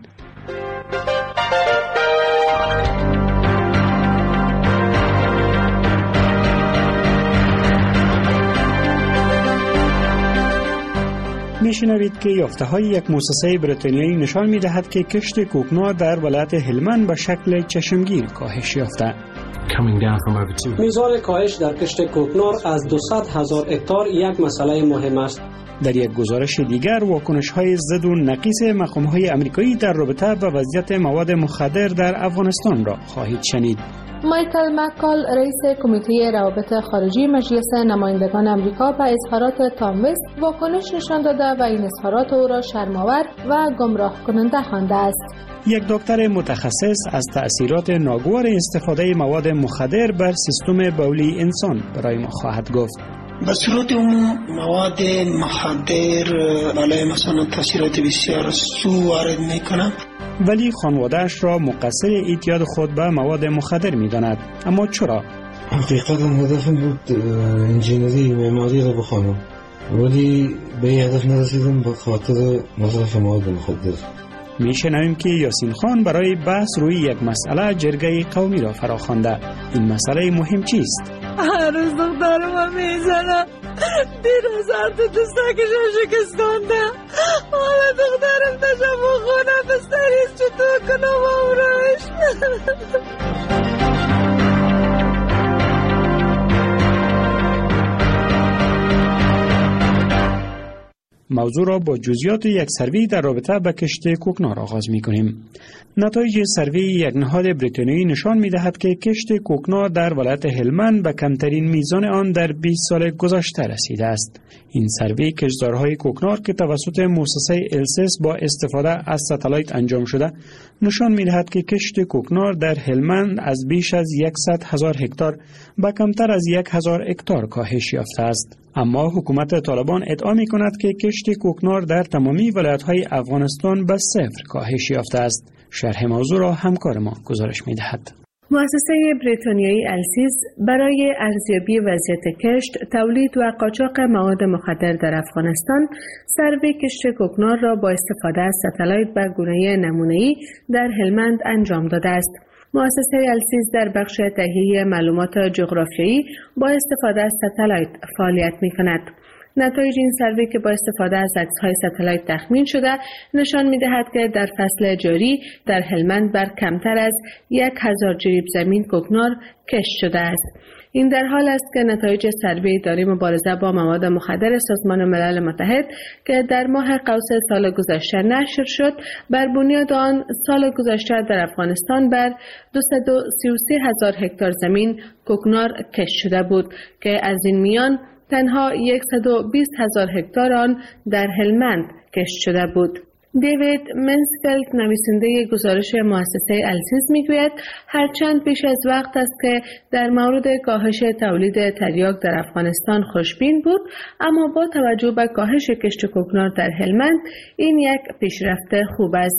میشنوید که یافته های یک مؤسسه بریتانیایی نشان میدهد که کشت کوکنار در ولایت هلمند به شکل چشمگیر کاهش یافته. میزان کاهش در کشت کوکنار از دویست هزار هکتار یک مسئله مهم است. در یک گزارش دیگر واکنش های ضد و نقیص مقام های امریکایی در رابطه با وضعیت مواد مخدر در افغانستان را خواهید شنید. مایکل مکال رئیس کمیته روابط خارجی مجلس نمایندگان امریکا به اظهارات تام وست واکنش نشان داده و این اظهارات او را شرم‌آور و گمراه کننده خوانده است. یک دکتر متخصص از تأثیرات ناگوار استفاده مواد مخدر بر سیستم بولی انسان برای ما خواهد گفت. به صورت عموم مواد مخدر برای مثلا تاثیرات بسیار سو وارد میکنه، ولی خانواده‌اش را مقصر اعتیاد خود به مواد مخدر می‌داند. اما چرا؟ حقیقتا هدفم بود انجینری معماری را بخوانم، ولی به این هدف نرسیدم به خاطر مصرف مواد مخدر. میشنویم که یاسین خان برای بحث روی یک مسئله جرگه قومی را فراخوانده. این مسئله مهم چیست؟ هر روز دخترم میزنه، دیروز هر تو دستکشم شکستانده، حالا دخترم داشتم و خونه بستریز چطور کنم امروش. موضوع را با جزئیات یک سروی در رابطه با کشت کوکنار آغاز می کنیم. نتایج سروی یک نهاد بریتانیایی نشان می دهد که کشت کوکنار در ولایت هلمند به کمترین میزان آن در بیست سال گذشته رسیده است. این سروی کشتزارهای کوکنار که توسط مؤسسه السس با استفاده از ستلایت انجام شده نشان می دهد که کشت کوکنار در هلمند از بیش از صد هزار هکتار به کمتر از یک هزار هکتار کاهش یافته است. اما حکومت طالبان ادعا می کند که کشت کوکنار در تمامی ولایت‌های افغانستان به صفر کاهش یافته است. شرح موضوع را همکار ما گزارش می دهد. مؤسسه بریتانیایی السیز برای ارزیابی وضعیت کشت، تولید و قاچاق مواد مخدر در افغانستان، سروی کشت کوکنار را با استفاده از ستلایت به گونه نمونه‌ای در هلمند انجام داده است. مؤسسه السیز در بخش تهیه معلومات جغرافیایی با استفاده از ستلایت فعالیت می کند. نتایج این سروی که با استفاده از عکس‌های ستلایت تخمین شده نشان می‌دهد که در فصل جاری در هلمند بر کمتر از یک هزار جریب زمین کوکنار کشت شده است. این در حال است که نتایج سروی اداره مبارزه با مواد مخدر سازمان ملل متحد که در ماه قوس سال گذشته نشر شد، بر بنیاد آن سال گذشته در افغانستان بر دویست و سی و سه هزار هکتار زمین کوکنار کشت شده بود که از این میان تنها صد و بیست هزار هکتار آن در هلمند کشت شده بود. دیوید منسفلد نویسنده گزارش مؤسسه السیز میگوید هرچند پیش از وقت است که در مورد کاهش تولید تریاک در افغانستان خوشبین بود، اما با توجه به کاهش کشت کوکنار در هلمند این یک پیشرفت خوب است.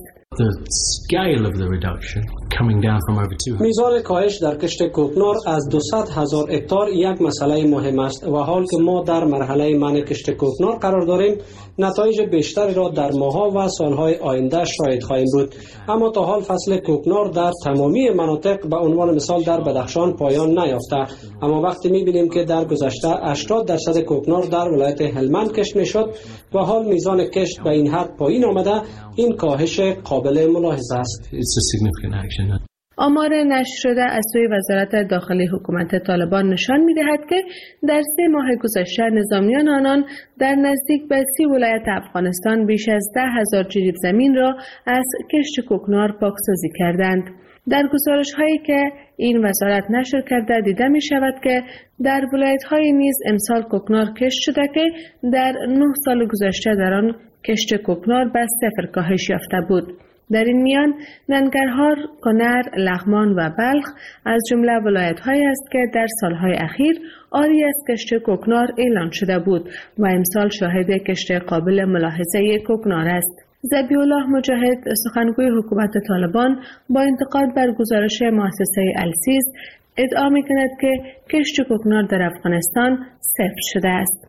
میزان کاهش در کشت کوکنار از دویست هزار هکتار یک مسئله مهم است و حال که ما در مرحله منع کشت کوکنار قرار داریم، نتایج بیشتری را در ماه‌ها و سالهای آینده شاهد خواهیم بود. اما تا حال فصل کوکنار در تمامی مناطق به عنوان مثال در بدخشان پایان نیافته، اما وقتی می‌بینیم که در گذشته هشتاد درصد کوکنار در ولایت هلمند کشت می‌شد و حال میزان کشت به این حد پایین آمده، این کاهش قابل ملاحظه است. آمار نشر شده از سوی وزارت داخلی حکومت طالبان نشان می‌دهد که در سه ماه گذشته نظامیان آنان در نزدیک به سی ولایت افغانستان بیش از ده هزار جریب زمین را از کشت کوکنار پاکسازی کردند. در گزارش‌هایی که این وزارت نشر کرده دیده می‌شود که در ولایت‌های نیز امسال کوکنار کشت شده که در نه سال گذشته در آن کشت کوکنار به صفر کاهش یافته بود. در این میان ننگرهار، کنر، لغمان و بلخ از جمله ولایت‌هایی است که در سالهای اخیر عاری از کشت کوکنار اعلان شده بود و امسال شاهد کشت قابل ملاحظه کوکنار است. ذبیح الله مجاهد، سخنگوی حکومت طالبان، با انتقاد بر گزارش مؤسسه السیز ادعا می‌کند که کشت کوکنار در افغانستان صفر شده است.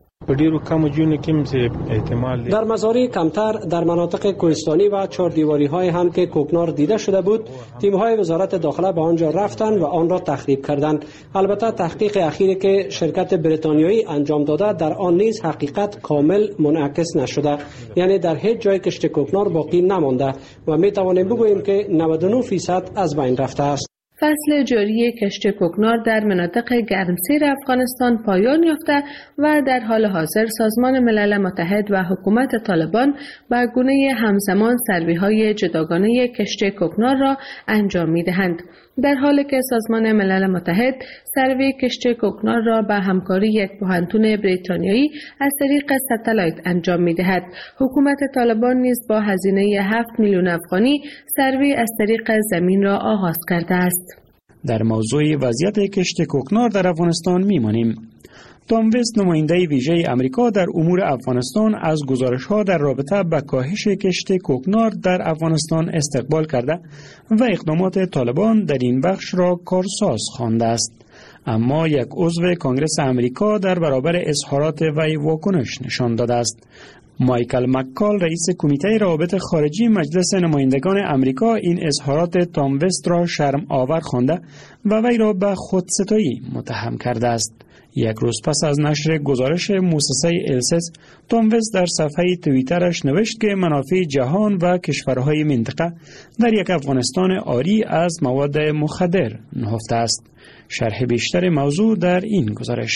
در مزارع کمتر در مناطق کوهستانی و چهار دیواری های هم که کوکنار دیده شده بود، تیم های وزارت داخله به آنجا رفتند و آن را تخریب کردند. البته تحقیق اخیری که شرکت بریتانیایی انجام داده در آن نیز حقیقت کامل منعکس نشده، یعنی در هیچ جای کشت کوکنار باقی نمانده و می توانیم بگوییم که نود و نه درصد از بین رفته است. فصل جاری کشت کوکنار در مناطق گرمسیر افغانستان پایان یافته و در حال حاضر سازمان ملل متحد و حکومت طالبان به گونه همزمان سروی‌های جداگانه کشت کوکنار را انجام می‌دهند. در حالی که سازمان ملل متحد سروی کشت کوکنار را به همکاری یک پوهنتون بریتانیایی از طریق ستلایت انجام می‌دهد، حکومت طالبان نیز با هزینه هفت میلیون افغانی سروی از طریق زمین را آغاز کرده است. در موضوع وضعیت کشت کوکنار در افغانستان میمانیم. تام وست، نماینده ویژه امریکا در امور افغانستان، از گزارش‌ها در رابطه با کاهش کشت کوکنار در افغانستان استقبال کرده و اقدامات طالبان در این بخش را کارساز خوانده است. اما یک عضو کنگره امریکا در برابر اظهارات وی واکنش نشان داده است. مایکل مکال، رئیس کمیته روابط خارجی مجلس نمایندگان امریکا، این اظهارات تام وست را شرم آور خوانده و وی را به خودستایی متهم کرده است. یک روز پس از نشر گزارش مؤسسه السس، تام وست در صفحه توییترش نوشت که منافع جهان و کشورهای منطقه در یک افغانستان عاری از مواد مخدر نهفته است. شرح بیشتر موضوع در این گزارش.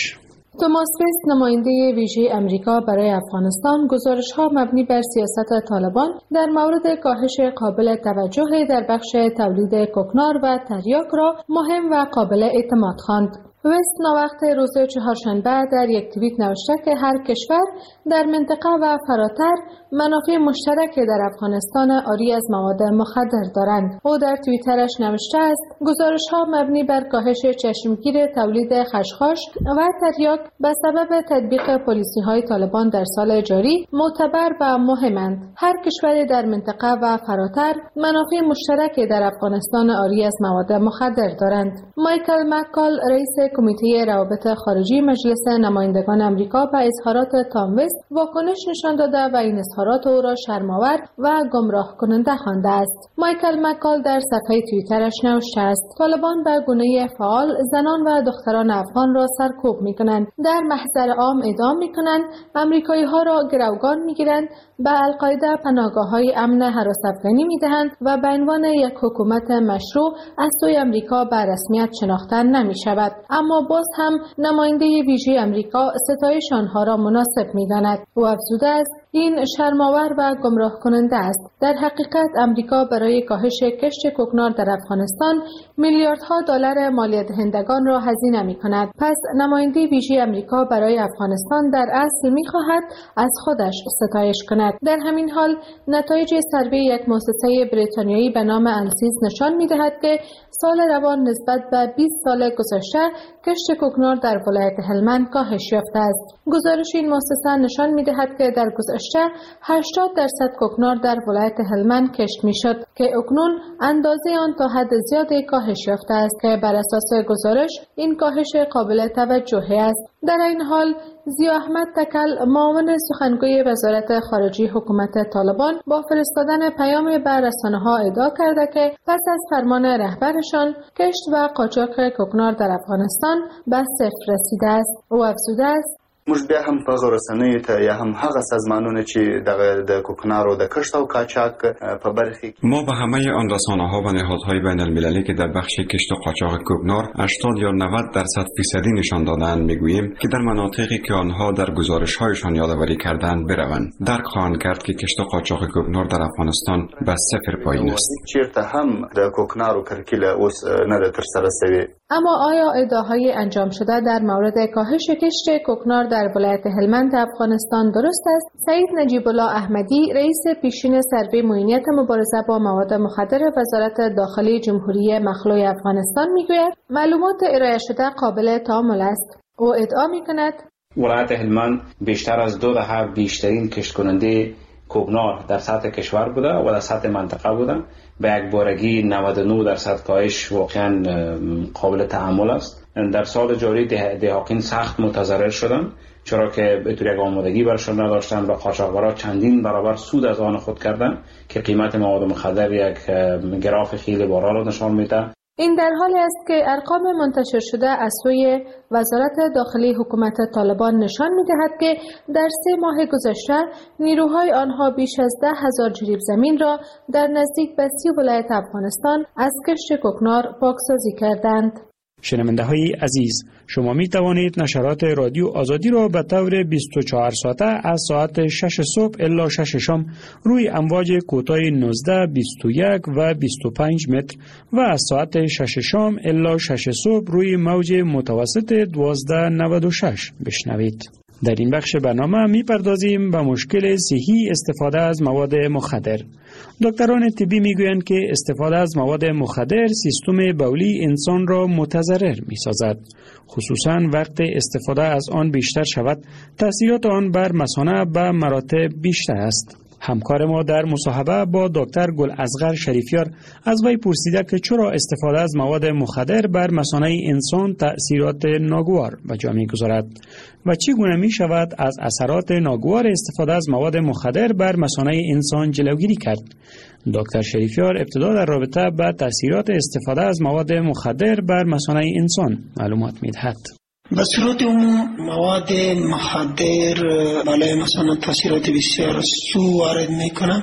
توماس وست، نماینده ویژه امریکا برای افغانستان، گزارش‌ها مبنی بر سیاست طالبان در مورد کاهش قابل توجه در بخش تولید کوکنار و تریاک را مهم و قابل اعتماد خواند. وست ناوقت روز چهارشنبه در یک توییت نوشته که هر کشور در منطقه و فراتر منافع مشترک در افغانستان عاری از مواد مخدر دارند. او در توییترش نوشته است: گزارش‌ها مبنی بر کاهش چشمگیر تولید خشخاش و تریاک به سبب تطبیق پالیسی‌های طالبان در سال جاری معتبر و مهمند. هر کشور در منطقه و فراتر منافع مشترک در افغانستان عاری از مواد مخدر دارند. مایکل مکال، رئیس کمیته روابط خارجی مجلس نمایندگان امریکا، به اظهارات تام وست واکنش نشان داده و این اظهارات او را شرم‌آور و گمراه کننده خوانده است. مایکل مکال در صفحه توییترش نوشته است: طالبان به گونه فعال زنان و دختران افغان را سرکوب می‌کنند، در محضر عام اعدام می‌کنند، امریکایی‌ها را گروگان می‌گیرند، به القاعده پناهگاه‌های امن هراس افغانی می‌دهند و به عنوان یک حکومت مشروع از سوی امریکا به رسمیت شناخته نمی‌شود. اما باز هم نماینده ویژه امریکا ستایش آنها را مناسب می‌داند. او افزوده است: این شرم‌آور و گمراه کننده است. در حقیقت امریکا برای کاهش کشت کوکنار در افغانستان میلیاردها دلار مالیات دهندگان را هزینه می‌کند. پس نماینده ویژه امریکا برای افغانستان در اصل می‌خواهد از خودش ستایش کند. در همین حال نتایج سروی یک مؤسسه بریتانیایی به نام السیز نشان می‌دهد که سال روان نسبت به بیست سال گذشته کشت کوکنار در ولایت هلمند کاهش یافته است. گزارش این مؤسسه نشان می‌دهد که در گذشته هشتاد درصد کوکنار در ولایت هلمند کشت می‌شد که اکنون اندازه آن تا حد زیادی کاهش یافته است که بر اساس گزارش این کاهش قابل توجهی است. در این حال ضیا احمد تکل، معاون سخنگوی وزارت خارجه حکومت طالبان، با فرستادن پیام به رسانه‌ها ادعا کرده که پس از فرمان رهبرشان کشت و قاچاق کوکنار در افغانستان به صفر رسیده است. او افزوده است: موږ بیا هم په رسنیو ته یا هم هغه سازمانونه چې د کوکنارو د کشت او قاچاق په برخه ما به همه آن رسانه‌ها و نهادهای بین المللی که در بخش کشت و قاچاق کوکنار هشتاد یا نود درصد فیصدی نشان دادند میگوییم که در مناطقی که آنها در گزارش‌هایشان یادآوری کردند بروند. درک خواهند کرد که کشت و قاچاق کوکنار در افغانستان به صفر پایین است. چیرته هم د کوکنارو کرکیله اوس نه تر سره شوی. اما آیا ادعاهای انجام شده در مورد کاهش کشت کوکنار در ولایت هلمند افغانستان درست است؟ سعید نجیب الله احمدی، رئیس پیشین سروی معینیت مبارزه با مواد مخدر وزارت داخلی جمهوری مخلوع افغانستان میگوید معلومات ارائه شده قابل تأمل است. او ادعا میکند ولایت هلمند بیشتر از دو دهه بیشترین کشت کننده کوکنار در سطح کشور بوده و در سطح منطقه بوده. به یک بارگی نود و نه درصد کاهش واقعا قابل تأمل است. در سال جاری دهاقین سخت متضرر شدند، چرا که به طور یک آمادگی برشان نداشتند و قاچاقبران چندین برابر سود از آن خود کردند که قیمت مواد مخدر یک گراف خیلی بالا را نشان میده. این در حالی است که ارقام منتشر شده از سوی وزارت داخلی حکومت طالبان نشان می‌دهد که در سه ماه گذشته نیروهای آنها بیش از ده هزار جریب زمین را در نزدیک به سی ولایت افغانستان از کشت کوکنار پاکسازی کردند. شنونده های عزیز، شما می توانید نشرات رادیو آزادی را به طور بیست و چهار ساعته از ساعت شش صبح الی شش شام روی امواج کوتاه نوزده، بیست و یک و بیست و پنج متر و از ساعت شش شام الی شش صبح روی موج متوسط دوازده نود و شش بشنوید. در این بخش برنامه می پردازیم به مشکل صحی استفاده از مواد مخدر. دکتران طبی می گویند که استفاده از مواد مخدر سیستم بولی انسان را متضرر می سازد. خصوصا وقت استفاده از آن بیشتر شود، تأثیرات آن بر مثانه به مراتب بیشتر است. همکار ما در مصاحبه با دکتر گلاصغر شریفیار از وی پرسیده که چرا استفاده از مواد مخدر بر مثانه انسان تأثیرات ناگوار به جا می‌گذارد و چگونه می‌شود از اثرات ناگوار استفاده از مواد مخدر بر مثانه انسان جلوگیری کرد. دکتر شریفیار ابتدا در رابطه با تأثیرات استفاده از مواد مخدر بر مثانه انسان معلومات می‌دهد. به صورت عموم مواد مخدر برای مثلا تاثیرات بسیار سو وارد میکنه.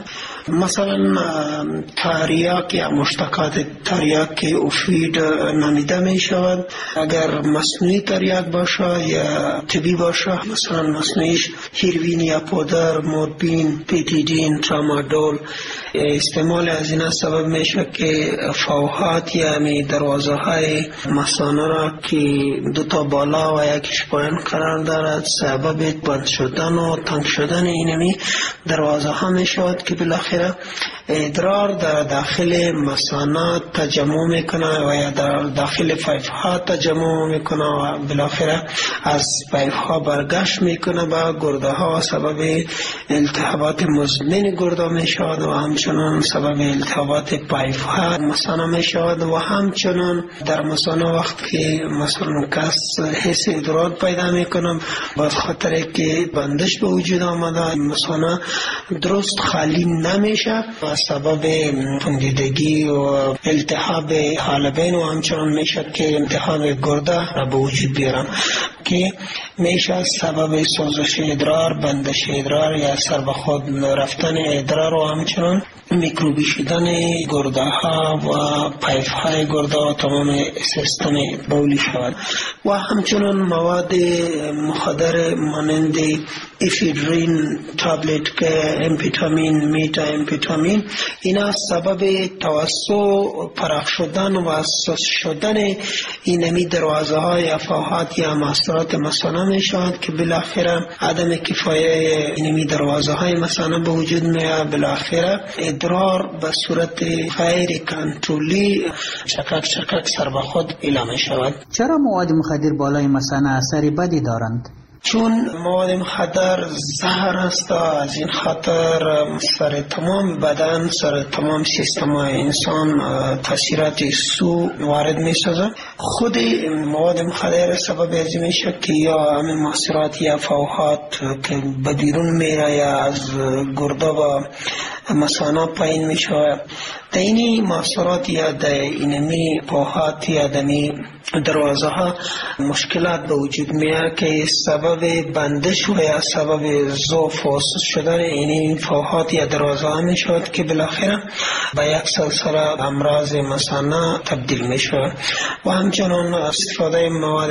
مثلا تریاک یا مشتقات تریاک که اوفید نامیده می شود. اگر مصنوعی تریاک باشه یا طبی باشه، مثلا مصنوعیش هیروین یا پودر، مورفین، پیتیدین، ترامادول، استعمال از این سبب میشه که فوحات یعنی دروازه های مثانه را که دو تا بالا و یکیش پایین قرار دارد سبب بند شدن و تنگ شدن اینمی دروازه ها میشود که بالاخره ادرار در داخل مثانه تجمع میکنه و یا در داخل پیپ ها تجمع میکنه و بالاخره از پیپ ها برگشت میکنه به گرده ها و سبب التهابات مزمن گرده میشود و همچنان سبب التهابات پیپ ها مثانه میشود و همچنان در مثانه وقت که مثلا کس حس ادرار پیدا میکنه با خاطر که بندش به وجود آمده مثانه درست خالی نمیشه و سبب پوندیدگی و التهاب حالبین و همچنان میشه که التهاب گرده را به وجود بیارن که میشه سبب سوزش ادرار، بندش ادرار یا سر به خود رفتن ادرار و همچنان میکروبی شدن گرده ها و پیپ های گرده و تمام سیستم بولی شود و همچنان مواد مخدر مانند افیدرین تابلت که امفیتامین، میتا امفیتامین، اینا سبب توسع پرخ شدن و اساس شدن اینمی دروازه های افواهات یا ماسرات مثانه می شود که بالاخره عدم کفایه اینمی دروازه های مثانه به وجود میاد. بالاخره ادرار به صورت غیر کنترلی چکک چکک سر به خود اعلام می شود. چرا مواد مخدر بالای مثانه اثری بدی دارند؟ چون مواد مخدر زهر است، از این خاطر سر تمام بدن، سر تمام سیستم انسان تاثیرات سو وارد می سازد. خود مواد مخدر سبب از این میشه که یا همین مؤثرات یا فوحات که به بیرون میره یا از گرده و مثانه پایین میشه، در اینی مؤثرات یا در اینمی فوحات یا دمی دروازه ها مشکلات به وجود میاد که سبب بندش و یا سبب ضعف و سست شدن این فوحات یا دروازه ها میشود که بالاخره به یک سلسله امراض مثانه تبدیل میشود. و همچنان استفاده مواد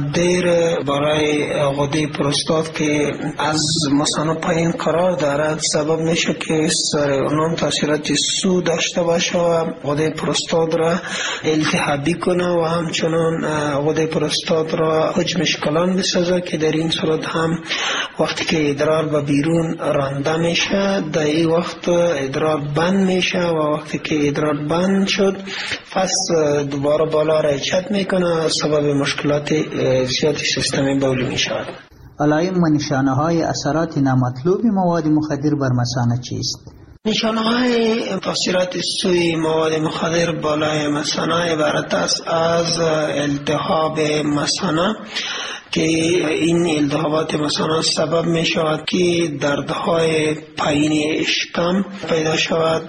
مخدر برای غده پروستات که از مثانه پایین قرار دارد سبب میشه که سر اونم تاثیرات سو داشته باشه و غده پروستات را التهابی کنه و همچنان غده پروستات را حجمش کلان بسازه که در این صورت هم وقتی که ادرار به بیرون رانده میشه در این وقت ادرار بند میشه و وقتی که ادرار بند شد پس دوباره بالا رایچت میکنه سبب مشکلات زیادی سیستم بولی میشود. علائم و نشانه های اثرات نامطلوب مواد مخدر بر مثانه چیست؟ نشانه های تاثیرات سوی مواد مخدر بالای مثانه عبارت است از التهاب مثانه که این التهابات مثلا سبب می شود که دردهای پایین اشکم پیدا شود،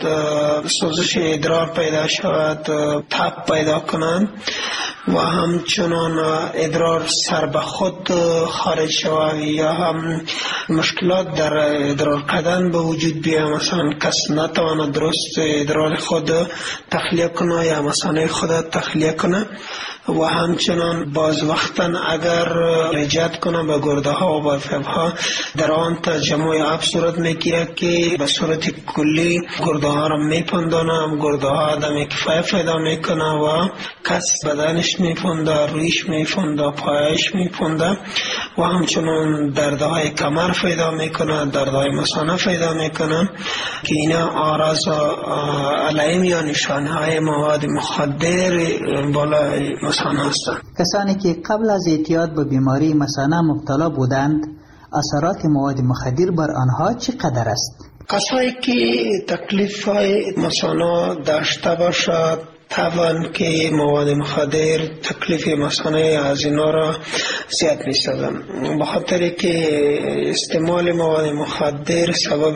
سوزش ادرار پیدا شود، تب پیدا کنند و همچنان ادرار سر به خود خارج شود یا هم مشکلات در ادرار کردن به وجود بیاید، مثلا کس نتواند درست ادرار خود تخلیه کنه یا مثلا خود تخلیه کنه و همچنان باز وقتا اگر رجعت کنه به گرده ها و به فیب ها در آن تجمع آب صورت میگیره که به صورت کلی گرده ها را میپندانه، گرده ها آدم کفایه پیدا میکنه و کس بدنش میپنده، رویش میپنده، پایش میپنده و همچنان دردهای کمر پیدا میکنه، دردهای مثانه پیدا میکنه که اینا آراز و علائم یا نشانه های مواد مخدر بالای مثانه هستند. کسانی که قبل از اعتیاد به بیماری مثانه مبتلا بودند اثرات مواد مخدر بر آنها چقدر است؟ کسایی که تکلیف های مثانه داشته باشد طبعا که مواد مخدر تکلیف مثانه از اینا را زیاد می سازن، بخاطر که استعمال مواد مخدر سبب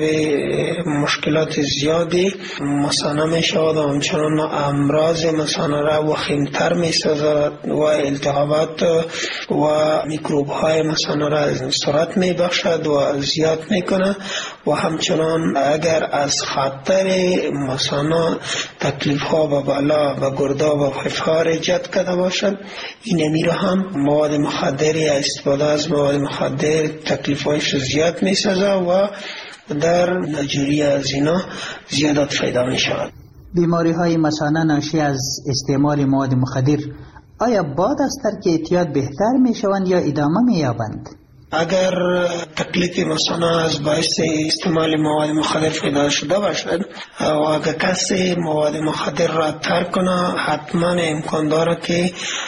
مشکلات زیادی مثانه می شود و همچنان امراض مثانه را وخیمتر می سازد و التهابات و میکروب های مثانه را از صورت می بخشد و زیاد می کنه و همچنان اگر از خاطر مثلا تکلیف ها و بلا و گردا و فشار جد کرده باشد، این امیر هم مواد مخدری استفاده از مواد مخدر تکلیف هایش زیاد می سازه و در نجوری از اینا زیادت پیدا می شود. بیماری های مثانه ناشی از استعمال مواد مخدر آیا بعد از ترک اعتیاد بهتر می شوند یا ادامه می یابند؟ اگر تکلیف مثلا از باعث استعمال مواد مخدر پیدا شده باشد و اگر کسی مواد مخدر را ترک کنه، حتما امکان داره که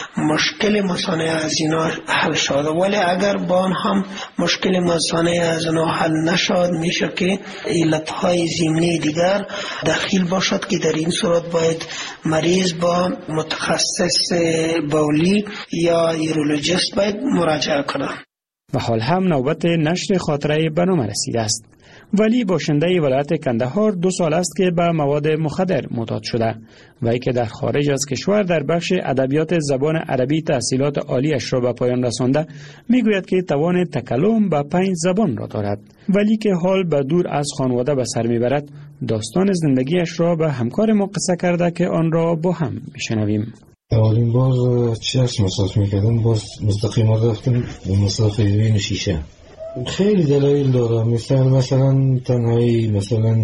مشکل مثلا از اینا حل شده. ولی اگر با آن هم مشکل مثلا از اینا حل نشد، میشه که علتهای ضمنی دیگر دخیل باشد که در این صورت باید مریض با متخصص بولی یا یورولوژیست باید مراجعه کنه. و حال هم نوبت نشر خاطره برنامه رسیده است. ولی باشنده ولایت کندهار دو سال است که به مواد مخدر معتاد شده و ای که در خارج از کشور در بخش ادبیات زبان عربی تحصیلات عالیش را به پایان رسانده، میگوید که توان تکلم به پنج زبان را دارد، ولی که حال به دور از خانواده به سر میبرد. داستان زندگیش را به همکار ما قصه کرده که آن را با هم میشنویم. اولین بار چشم مصرف میکردم، باز مستقیم رفتم به مصرف هروئین شیشه. خیلی دلایل داره، مثل مثلا تنهایی، مثلا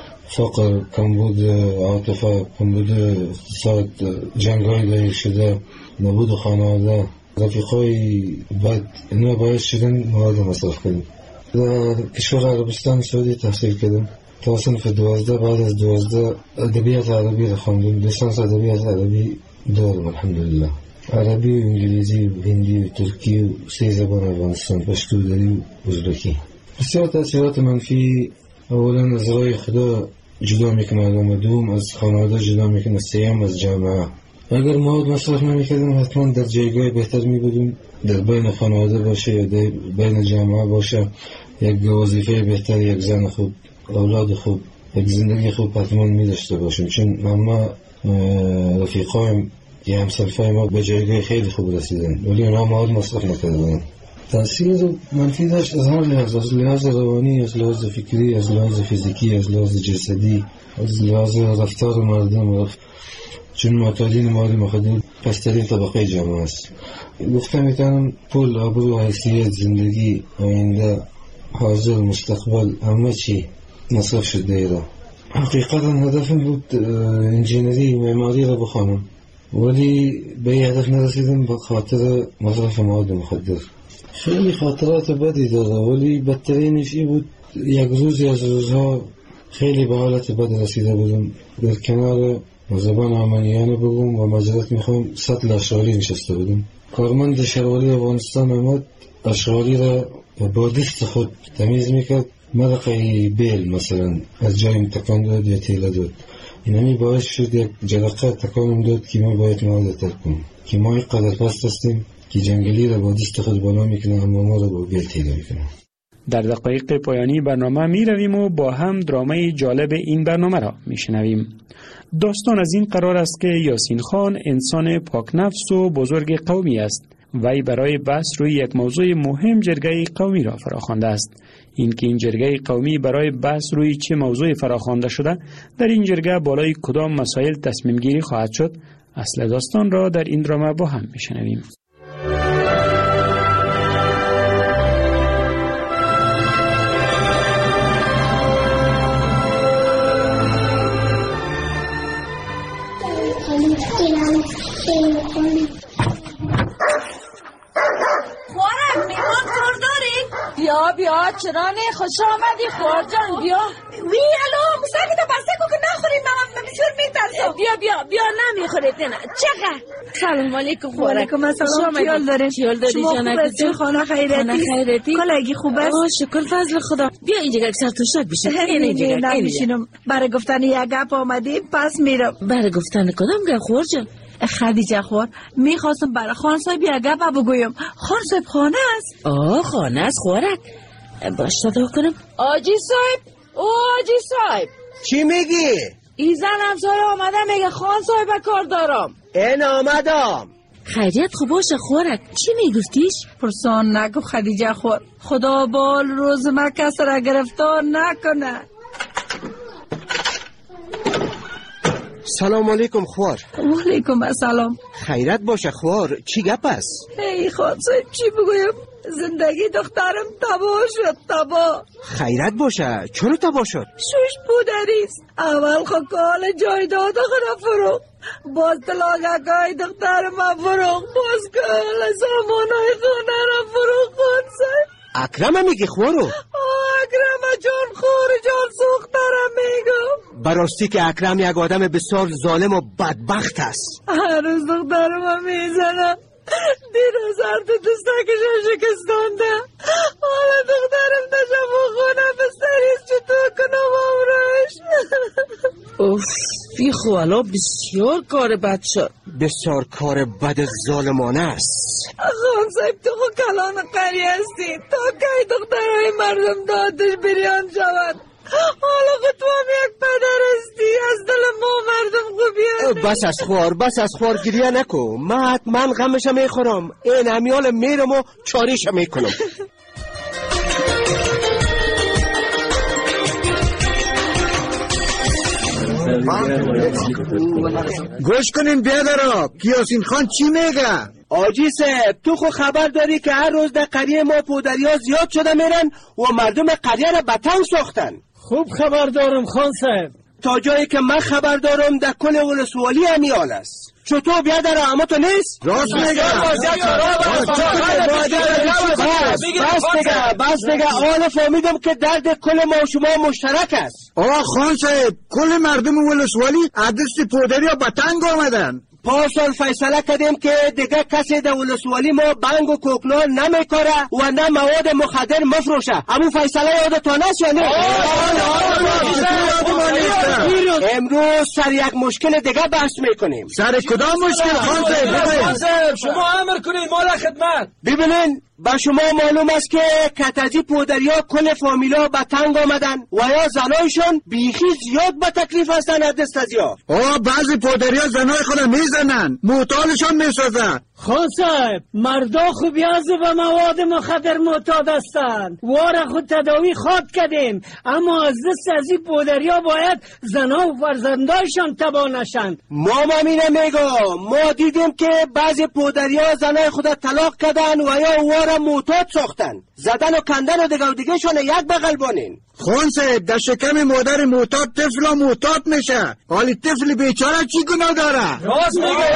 فقر، کمبود عاطفه، کمبود اقتصاد، جنگ های دایره شده، نبود خانواده، رفیقای بد، اینا باعث شدن مواد مصرف کردم. در کشور عربستان سعودی تحصیل کردم تا صنف دوازده. بعد از دوازده ادبیات عربی را خواندم، لیسانس ادبیات عربی دارم الحمدلله. عربی و انگلیسی و هندی و ترکی و سه زبان افغانستان، پشتو، دری و ازبکی. بسیار تاثیرات منفی. اولا از راه خدا جدا میکنه آدم، دوم از خانواده جدا میکنه، سوم از جامعه. اگر مواد مصرف نمیکردم حتما در جایگاه بهتر میبودم، در بین خانواده باشه یا در بین جامعه باشه، یک وظیفه بهتر، یک زن خوب، اولاد خوب، یک زندگی خوب حتما میداشته باشم. چون اما رفیقایم یا همسلفای ما به جایگاه خیلی خوب رسیدن ولی اونا مواد مصرف نکردن. تاثیر منفی داشت از هر لحاظ، از لحاظ روانی، از لحاظ فکری، از لحاظ فیزیکی، از لحاظ جسدی، از لحاظ رفتار مردم. چون معتادین مواد مخدر پسترین طبقه جامعه است. گفتم میتونم پول، آبرو، حیثیت، زندگی، آینده، حاضر، مستقبل، همه چی مصرف شده ایره. حقیقتا هدفم بود انجینری معماری را بخوانم ولی به این هدف نرسیدم به خاطر مصرف مواد مخدر. خیلی خاطرات بدی داره ولی بدترینش این بود یک روزی از روزها خیلی به حالت بد رسیده بودم. در کنار زبان آمنیانه بگم و مجرد میخوام سطل اشغالی نشسته بودم. کارمند شروالی افغانستان آمد، اشغالی را با دست خود تمیز میکرد. مرقه بیل مثلا از جایم تکان داد یا تیله داد. اینمی باعث شد یک جرقه تکانم داد که ما باید مواد ترک کنم، که ما یک قدر پست هستیم که جنگلی را با دست خود بالا میکنه اما ما را با بیل تیله میکنه. در دقایق پایانی برنامه می رویم و با هم درامه جالب این برنامه را می شنویم. داستان از این قرار است که یاسین خان انسان پاک نفس و بزرگ قومی است. وی برای بحث روی یک موضوع مهم جرگه قومی را فراخوانده است. این که این جرگه قومی برای بحث روی چه موضوع فراخوانده شده، در این جرگه بالای کدام مسائل تصمیم گیری خواهد شد، اصل داستان را در این درامه با هم می شنویم. بیا بیا چرانه خوش آمدی خور جان بیا. وی الو مساعده تا بسته کو که نخوریم من بسیار میترسم. بیا بیا بیا نمیخورید نه چقدر. سلام علیکم خور. علیکم السلام. خیال داره خیال داری جانک تو خانه خیرتی خانه خیرتی کلاگی خوب است. آه شکر فضل خدا. بیا اینجا یک سر توشک بشه. اینجا نمیشینم برای گفتن یک گپ آمدیم پس میرم. برای گفتن کدام گپ خور جان؟ خدیجه خور میخواستم برای خان صاحب یک گپ بگویم. خان صاحب خانه است. آه خانه است خورک. باش صدا کنم. آجی صاحب او آجی صاحب چی میگی؟ ای زن همسایه آمده میگه خان صاحب کار دارم. این آمدم. خیریت خوب باشه خورک. چی میگفتیش؟ پرسان نکو خدیجه خور. خدا بال روز ما کس را گرفتار نکنه. سلام علیکم خوار. و علیکم السلام. خیرت باشه خوار، چی گپ است؟ ای خود صاحب چی بگویم؟ زندگی دخترم تباه شد تباه. خیرت باشه، چرا تباه شد؟ شوش پودریست. اول خود کال جایداد خود فروخت، باز طلاقکای دخترم فروخت، باز کال سامانای خونه را فروخت. خود صاحب اکرم میگی خوارو؟ اکرم جان خور جان سوخترم میگم. براستی که اکرم یک آدم بسیار ظالم و بدبخت است. هر روز دخترم میزنم، دیروز هر تو دستکشم شکستانده. حالا دخترم داشتم و خونه بستریست چطور کنم امرش. اوف بی خوالا بسیار کار بد شد. بسیار کار بد ظالمانه است. خان صاحب تو خود کلان قری هستی، تا که دخترهای مردم دادش بریان شود. حالا خود تو هم یک پدر هستی، از دل ما مردم خوبی. بس از خوار بس از خوار گریه نکو، من حتما غمشم میخورم. این همیال میرم و چاریشم میکنم. گوش کنین بیادرها، کیاسین خان چی میگه؟ آجی صاحب تو خو خبر داری که هر روز در قریه ما پودریا زیاد شده میرن و مردم قریه را به تنگ ساختن. خوب خبر دارم خان صاحب. تا جایی که من خبر دارم در کل ولسوالی همیال است. چطور بیادر اما تو نیست؟ راست میگه. بس دیگه بس دیگه آن فهمیدم که درد کل ما و شما مشترک است. آقا خان صاحب کل مردم ولسوالی عدست پودریا به تنگ آمدن. پاسال فیصله کردیم که دیگه کسی در ولسوالی ما بنگ و کوکنار نمیکاره و نه مواد مخدر مفروشه. همون فیصله یادتان است یا نه؟ امروز سر یک مشکل دیگه بحث میکنیم. سر کدام مشکل خان صاحب؟ شما امر کنید مال خدمت. ببینین با شما معلوم است که کتازی پودریا کل فامیلا به تنگ آمدن و یا زنایشون بیخی زیاد به تکلیف هستن از دست از یا. آه بعضی پودریا زنای خود میزنن، معتادشان میسازن. خان صاحب مردا خوبی از به مواد مخدر معتاد هستند. واره خود تداوی خواد کردیم، اما از دست از این پودریا باید زنا و فرزندایشان تباه نشن. ما مامینه میگم ما دیدیم که بعضی پودریا زنای خود طلاق کردن و یا واره معتاد ساختن، زدن و کندن و دیگه و دیگه شونه یک بغل بانین. خان صاحب در شکم مادر معتاد طفل معتاد میشه، حالی طفل بیچاره چی گناه داره؟ راست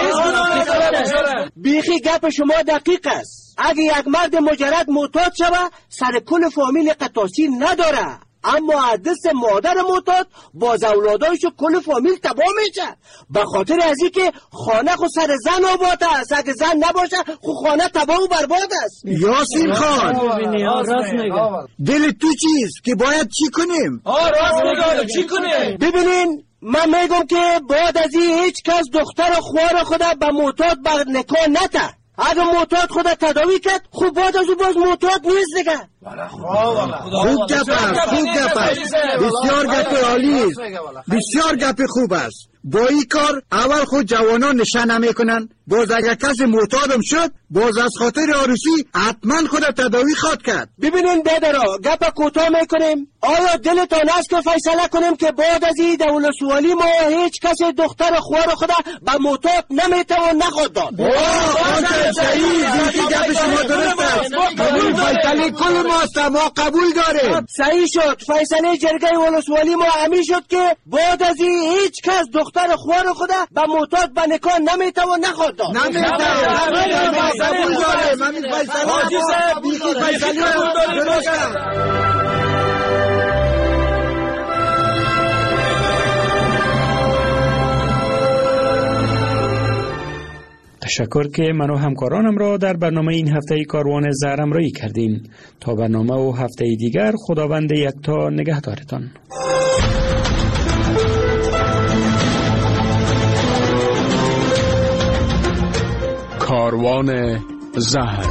میگه. بیخی گپ شما دقیق است. اگه یک مرد مجرد معتاد شوه سر کل فامیل قطاسی نداره، اما از دست مادر معتاد باز اولادایشو کل فامیل تباه میشه. به خاطر از این که خانه خو سر زن آباد است، اگه زن نباشه خو خانه تباه و برباد است. یاسین خان راست میگه. دل تو چیز که باید چی کنیم؟ آه راست میگه چی کنیم؟ ببینین من میگم که باید از این هیچ کس دختر و خوار خدا به معتاد به نکاح نته. اگه معتاد خدا تداوی کرد خوب باید از او باز معتاد نیست دیگه. خوب گپ است، خوب گپ است، بسیار گپ عالی است، بسیار گپ خوب است. با این کار اول خود جوانان نشه نمیکنن، باز اگر کسی معتادم شد باز از خاطر عروسی حتما خود تداوی خواد کرد. ببینین بیادرها گپ کوتاه میکنیم. آیا دلتان است که فیصله کنیم که بعد از این دولت سوالی ما هیچ کسی دختر خوار خدا به معتاد نمیتوان نخواد داد؟ صحیح گپ شما درست است. قبول فیصله کل ماست، ما قبول داریم. صحیح شد. فیصله جرگه ولسوالی ما همی شد که بعد از این هیچ کس دختر خوار خدا به معتاد به نکاح نمیتوان نخواد داد. نمیتوان قبول داریم. همین فیصله حاجی صاحب بیخی فیصله درست است. تشکر که من و همکارانم را در برنامه این هفته کاروان زهر همراهی کردین. تا برنامه و هفته دیگر خداوند یکتا نگهدارتان. کاروان زهر.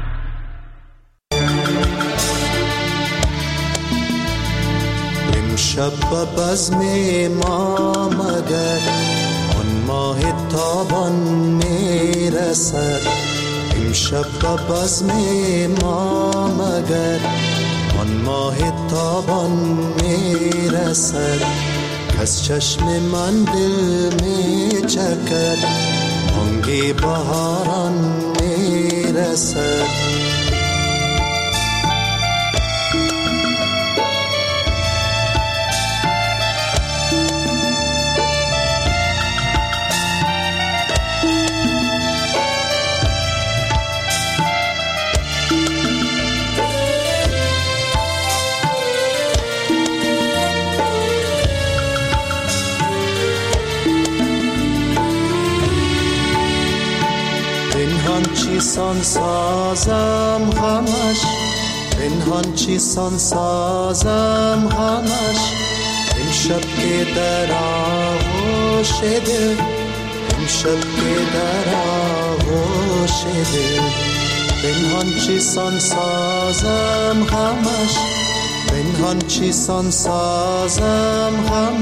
امشب امشب به بزم ما مگر آن ماه تابان میرسد. امشب به بزم ما مگر آن ماه تابان میرسد. از چشم من دل میچکد بانگ بهاران میرسد. چیسان سازم همش پنهان چیسان سازم همش. امشب که در آغوش دل امشب که در آغوش دل پنهان چیسان سازم همش پنهان چیسان سازم همش.